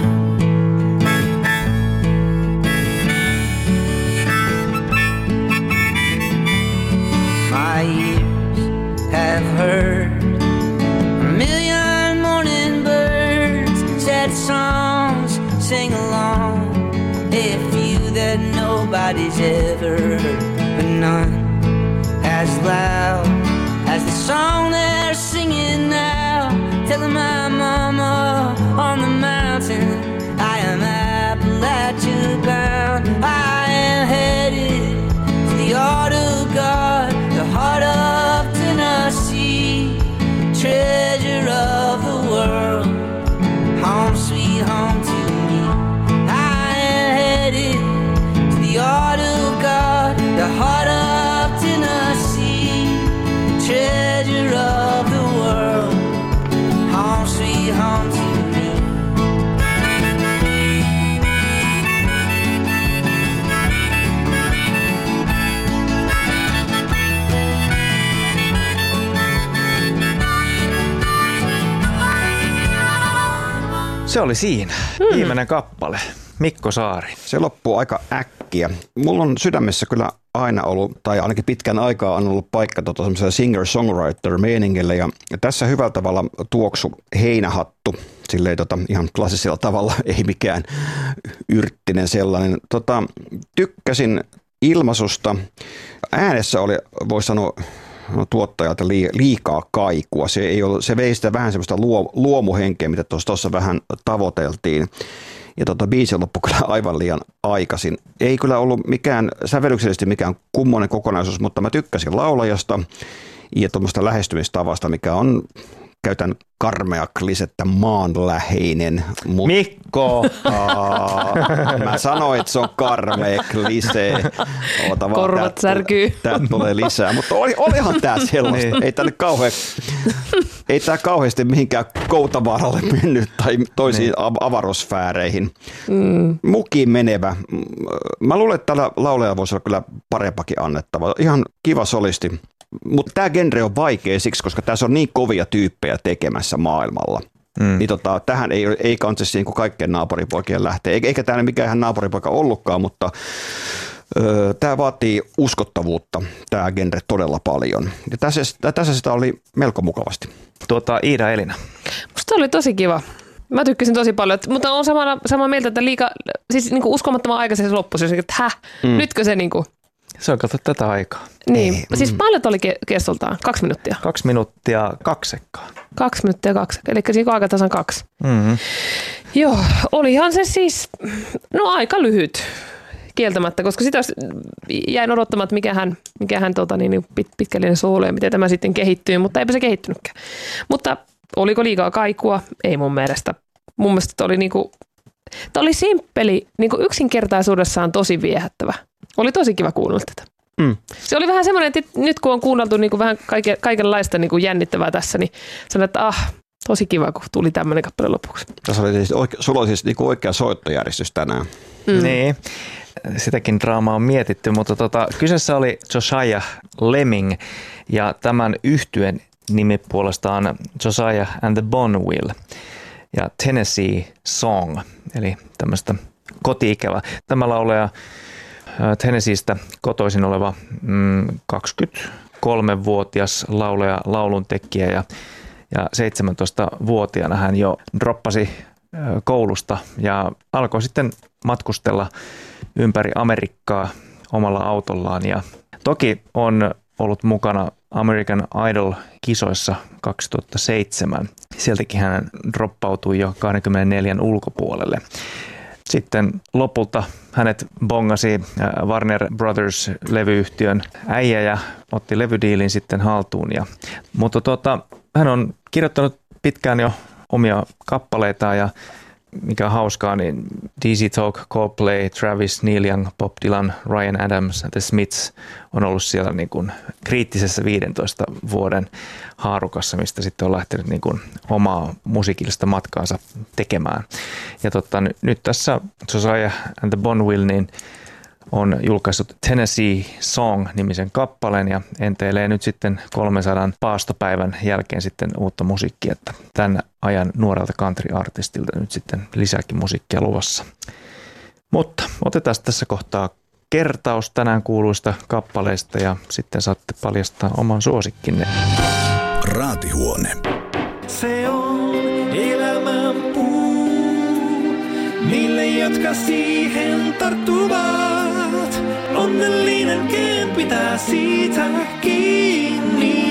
G: My ears have heard a million morning birds, sad songs sing along, a few that nobody's ever heard, but none as loud as the song they're singing now, telling my mama on the mountain I am Appalachia bound. I am headed to the art of God, the heart of Tennessee, treasure of the world, home sweet home to me. I am headed to the art of God, the heart of Tennessee, treasure of the world, home sweet home to me.
C: Se oli siinä. Hmm. Viimeinen kappale. Mikko Saari.
E: Se loppuu aika äkkiä. Mulla on sydämessä kyllä aina ollut, tai ainakin pitkän aikaa on ollut paikka tota, semmoiselle singer-songwriter-meiningille. Ja tässä hyvällä tavalla tuoksu heinähattu. Silleen tota, ihan klassisella tavalla, ei mikään yrttinen sellainen. Tota, tykkäsin ilmaisusta. Äänessä oli, voisi sanoa, no, tuottajalta liikaa kaikua. Se, ei ollut, se vei sitä vähän semmoista luomuhenkeä, mitä tuossa vähän tavoiteltiin. Ja tota, biisi loppui kyllä aivan liian aikaisin. Ei kyllä ollut mikään sävellyksellisesti mikään kummonen kokonaisuus, mutta mä tykkäsin laulajasta ja tuommoista lähestymistavasta, mikä on, käytän karmea klisettä, maanläheinen. Mut,
C: Mikko!
E: Aa, mä sanoin, että se on karmea klise. Oota vaan,
D: korvat särkyy.
E: Täältä tulee lisää, mutta oli, olihan tää sellaista. Niin. Ei tänne kauhean, ei tää kauheasti mihinkään Koutavaaralle mennyt tai toisiin niin. avaruussfääreihin. Mm. Mukiin menevä. Mä luulen, että tällä laulaja voisi olla kyllä parempakin annettava. Ihan kiva solisti. Mutta tämä genre on vaikea siksi, koska tässä on niin kovia tyyppejä tekemässä maailmalla. Mm. Niin tota, tähän ei, ei kansi niin kuin kaikkien naapuripoikien lähteä. Eikä tämä mikään ihan naapuripoika ollutkaan, mutta öö, tämä vaatii uskottavuutta, tämä genre todella paljon. Ja tässä, tässä sitä oli melko mukavasti.
C: Tuota, Iida Elina.
D: Musta oli tosi kiva. Mä tykkäsin tosi paljon, mutta on samalla, samaa mieltä, että liika, siis niin kuin uskomattoman aikaisesti se loppui, että häh, mm. nytkö se niin kuin...
C: Se on kato tätä aikaa.
D: Niin, ei, siis mm. paljon oli ke- kestoltaan? Kaksi minuuttia?
C: Kaksi minuuttia kaksekkaa.
D: Kaksi minuuttia kaksekkaa, eli siinä aika tasan kaksi.
C: Mm-hmm.
D: Joo, olihan se siis, no aika lyhyt kieltämättä, koska sitä jäin odottamaan, että mikähän, mikähän tota, niin, pit, pitkällinen soolo ja miten tämä sitten kehittyy, mutta eipä se kehittynytkään. Mutta oliko liikaa kaikua? Ei mun mielestä. Mun mielestä tämä oli, niinku, tämä oli simppeli, niinku yksinkertaisuudessaan tosi viehättävä. Oli tosi kiva kuunnella tätä. Mm. Se oli vähän semmoinen, että nyt kun on kuunneltu niin kuin vähän kaiken, kaikenlaista niin kuin jännittävää tässä, niin sanoin, että ah, tosi kiva, kun tuli tämmöinen kappale lopuksi.
E: Tässä oli siis, oike, sulla oli siis niin kuin oikea soittojärjestys tänään.
C: Mm. Niin, sitäkin draamaa on mietitty, mutta tota, kyseessä oli Josiah Lemming ja tämän yhtyen nimi puolestaan Josiah and the Bonwill ja Tennessee Song, eli tämmöistä koti-ikävä. Tämä laulaja Tennesseestä kotoisin oleva mm, kaksikymmentäkolmevuotias laulaja, lauluntekijä ja, ja seitsemäntoistavuotiaana hän jo droppasi koulusta ja alkoi sitten matkustella ympäri Amerikkaa omalla autollaan. Ja toki on ollut mukana American Idol-kisoissa kaksituhattaseitsemän. Sieltäkin hän droppautui jo kaksikymmentäneljä ulkopuolelle. Sitten lopulta hänet bongasi Warner Brothers-levyyhtiön äijä ja otti levydiilin sitten haltuun. Ja, mutta tuota, hän on kirjoittanut pitkään jo omia kappaleitaan ja mikä on hauskaa, niin D C Talk, Coldplay, Travis, Neil Young, Bob Dylan, Ryan Adams, The Smiths on ollut siellä niin kuin kriittisessä viidentoista vuoden haarukassa, mistä sitten on lähtenyt niin kuin omaa musiikillista matkaansa tekemään. Ja totta, nyt tässä Josiah and the Bonville niin on julkaissut Tennessee Song-nimisen kappaleen ja enteilee nyt sitten kolmensadan paastopäivän jälkeen sitten uutta musiikkia, että tämän ajan nuorelta country-artistilta nyt sitten lisääkin musiikkia luvassa. Mutta otetaan tässä kohtaa kertaus tänään kuuluista kappaleista ja sitten saatte paljastaa oman suosikkinne.
B: Raatihuone.
F: Se on elämän puu, niille jotka siihen tarttuvat. Onnellinen ken pitää siitä kiinni.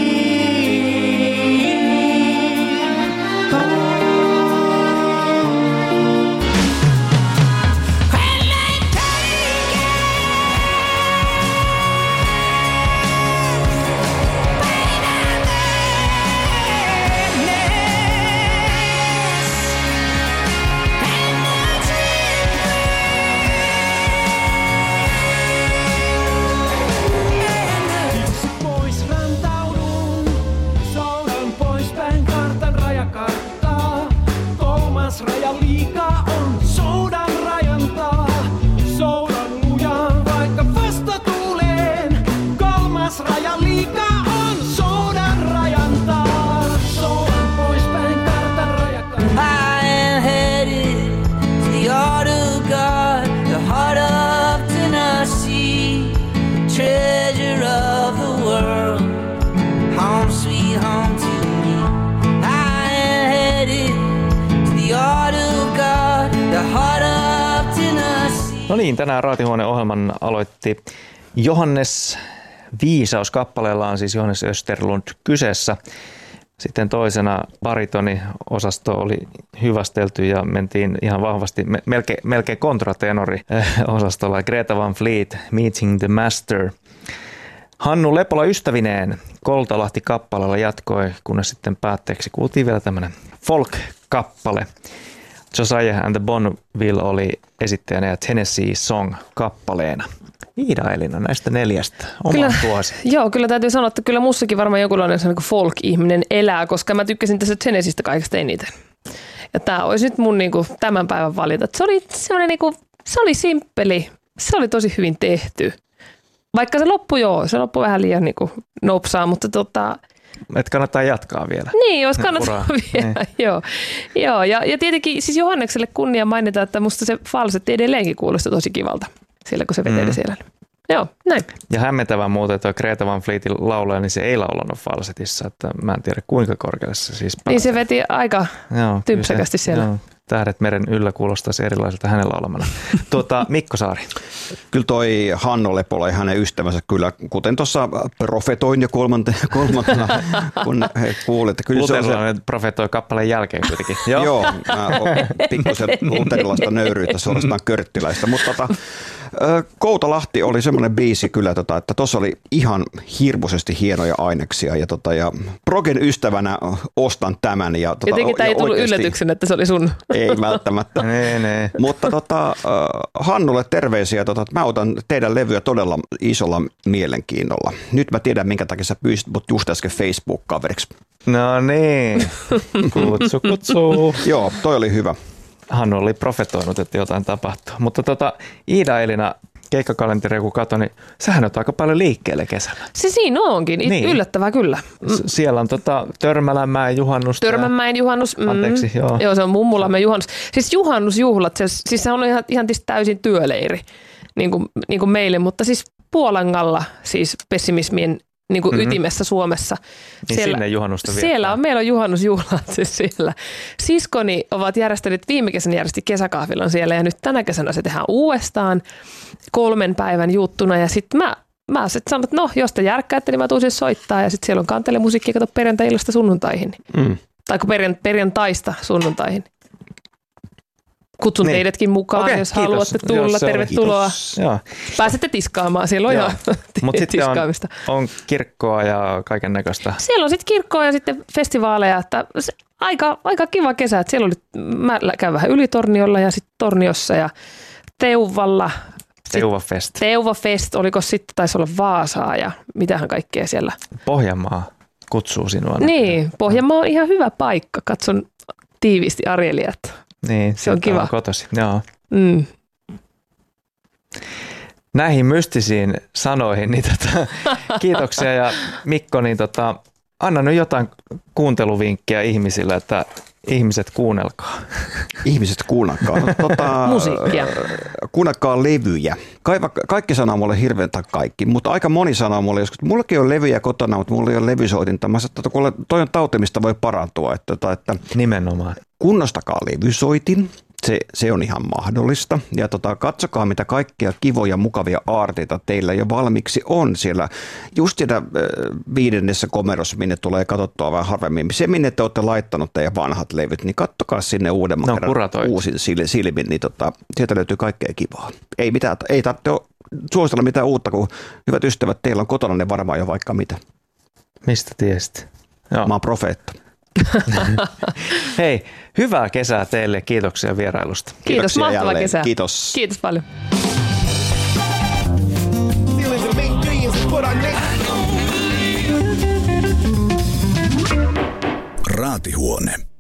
C: No niin, tänään Raatihuone-ohjelman aloitti Johannes Viisaus. Kappaleella on siis Johannes Österlund kyseessä. Sitten toisena baritoni-osasto oli hyvästelty ja mentiin ihan vahvasti, melkein, melkein kontratenori-osastolla. Greta Van Fleet, Meeting the Master. Hannu Lepola ystävineen Koltalahti-kappaleella jatkoi, kunnes sitten päätteeksi kuultiin vielä tämmöinen folk-kappale. Josiah and the Bonville oli esittäjänä ja Tennessee Song kappaleena. Iida-Elina näistä neljästä, oma suosi.
D: Joo, kyllä täytyy sanoa, että kyllä mussakin varmaan jonkunlainen niin folk-ihminen elää, koska mä tykkäsin tässä Tennesseestä kaikista eniten. Ja tää olisi nyt mun niin kuin, tämän päivän valinta. Se oli, semmoinen, niin kuin, se oli simppeli, se oli tosi hyvin tehty. Vaikka se loppu joo, se loppu vähän liian niin kuin, nopsaa, mutta tota...
C: Että kannattaa jatkaa vielä.
D: Niin, jos kannattaa vielä, niin. joo. joo ja, ja tietenkin siis Johannekselle kunnia mainita, että musta se falsetti edelleenkin kuulosti tosi kivalta, siellä kun se veteli mm. siellä. Joo, näin.
C: Ja hämmentävää muuten tuo Greta Van Fleetin laulaja, niin se ei laulanut falsetissa, että mä en tiedä kuinka korkealle se siis pääsee.
D: Niin se veti aika joo, tympsäkästi se, siellä. Joo.
C: Tähdet meren yllä kuulostaisi erilaiselta hänen laulamana. Tuota, Mikko Saari.
E: Kyllä toi Hannu Lepola ja hänen ystävänsä kyllä, kuten tuossa profetoin jo kolmantena, kolmantena kun he kuulitte. Kyllä se on se...
C: profetoi kappaleen jälkeen kuitenkin. Joo,
E: Joo pikkusen luterilaista nöyryyttä, suorastaan körttiläistä, mutta tota, Koutalahti oli semmoinen biisi kyllä, tota, että tuossa oli ihan hirmuisesti hienoja aineksia ja, tota, ja Progen ystävänä ostan tämän. Ja, tota,
D: jotenkin tämä ei tullut oikeasti... yllätyksenä, että se oli sun.
E: Ei välttämättä,
C: nee, nee.
E: mutta tota, Hannulle terveisiä, tota, mä otan teidän levyä todella isolla mielenkiinnolla. Nyt mä tiedän, minkä takia sä pyysit mut just äsken Facebook-kaveriksi.
C: No niin, kutsu kutsu.
E: Joo, toi oli hyvä.
C: Hannu oli profetoinut, että jotain tapahtuu. Mutta tota, Iida-Elina keikkakalenteri, kun katsoin, niin sähän on aika paljon liikkeelle kesällä.
D: Se siinä onkin, niin. Yllättävää kyllä.
C: S- siellä on tota Törmälänmäen juhannus.
D: Törmänmäen juhannus. Mm.
C: Anteeksi, joo.
D: Joo, se on Mummulamäen juhannus. Siis juhannusjuhlat, se, siis se on ihan, ihan täysin työleiri, niin kuin, niin kuin meille, mutta siis Puolangalla siis pessimismien niin kuin mm-hmm. ytimessä Suomessa.
C: Niin siellä, sinne juhannusta viettää.
D: Siellä on, meillä on juhannusjuhlat siis siellä. Siskoni ovat järjestäneet, viime kesänä järjesti kesäkahvilan siellä ja nyt tänä kesänä se tehdään uudestaan kolmen päivän juttuna ja sitten mä, mä sitten sanon, että no jos te järkkäätte, niin mä tuun siis soittaa ja sitten siellä on kantelemusiikkia, kato perjantai-illasta sunnuntaihin. Mm. Tai kun perjant, perjantaista sunnuntaihin. kutsun
C: Niin.
D: teidätkin mukaan,
C: Okei,
D: jos
C: kiitos.
D: haluatte tulla.
C: Joo, se oli-
D: Tervetuloa.
C: kiitos. Joo.
D: Pääsette tiskaamaan, siellä on ihan
C: Mutta sitten on,
D: tiskaamista.
C: on kirkkoa ja kaiken näköistä.
D: Siellä on sitten kirkkoa ja sitten festivaaleja, että se, aika, aika kiva kesä. Että siellä oli, mä käyn vähän Ylitorniolla ja sitten Torniossa ja Teuvalla.
C: Teuva Fest.
D: Teuva Fest, oliko sitten, taisi olla Vaasaa ja mitähän kaikkea siellä.
C: Pohjanmaa kutsuu sinua.
D: Niin, Pohjanmaa on ihan hyvä paikka. Katson tiiviisti Arjelia.
C: Niin,
D: Se on
C: sieltä
D: kiva.
C: Kotosi. Joo.
D: Mm.
C: Näihin mystisiin sanoihin, niin tota, kiitoksia ja Mikko, niin tota, anna nyt jotain kuunteluvinkkiä ihmisille, että ihmiset kuunnelkaa.
E: Ihmiset kuunnelkaa. No, tota,
D: Musiikkia.
E: Kuunnelkaa levyjä. Kaiva, kaikki sanoo mulle hirveän, tai kaikki, mutta aika moni sanoo mulle joskus, että mullakin on levyjä kotona, mutta mulla ei ole levysoitinta. Mä sanoin, että kuule, toi on tauti, mistä voi parantua. Että, että
C: Nimenomaan.
E: kunnostakaa levysoitin. Se, se on ihan mahdollista. Ja tota, katsokaa, mitä kaikkia kivoja, mukavia aarteita teillä jo valmiiksi on siellä. Just siellä äh, viidennessä komerossa, minne tulee katsottua vähän harvemmin. Se, minne te olette laittanut teidän vanhat levyt, niin kattokaa sinne uudemman
C: No,
E: kerran
C: kuratoitu.
E: uusin sil- silmin. Niin tota, sieltä löytyy kaikkea kivaa. Ei, mitään, ei tarvitse suositella mitään uutta, kun hyvät ystävät, teillä on kotona ne varmaan jo vaikka mitä.
C: Mistä tiesit? Joo.
E: Mä oon profeetta.
C: Hei, hyvää kesää teille. Kiitoksia vierailusta.
D: Kiitos,
E: Kiitoksia
D: mahtava
E: jälleen.
D: kesä.
E: Kiitos.
D: Kiitos paljon.
B: Raatihuone.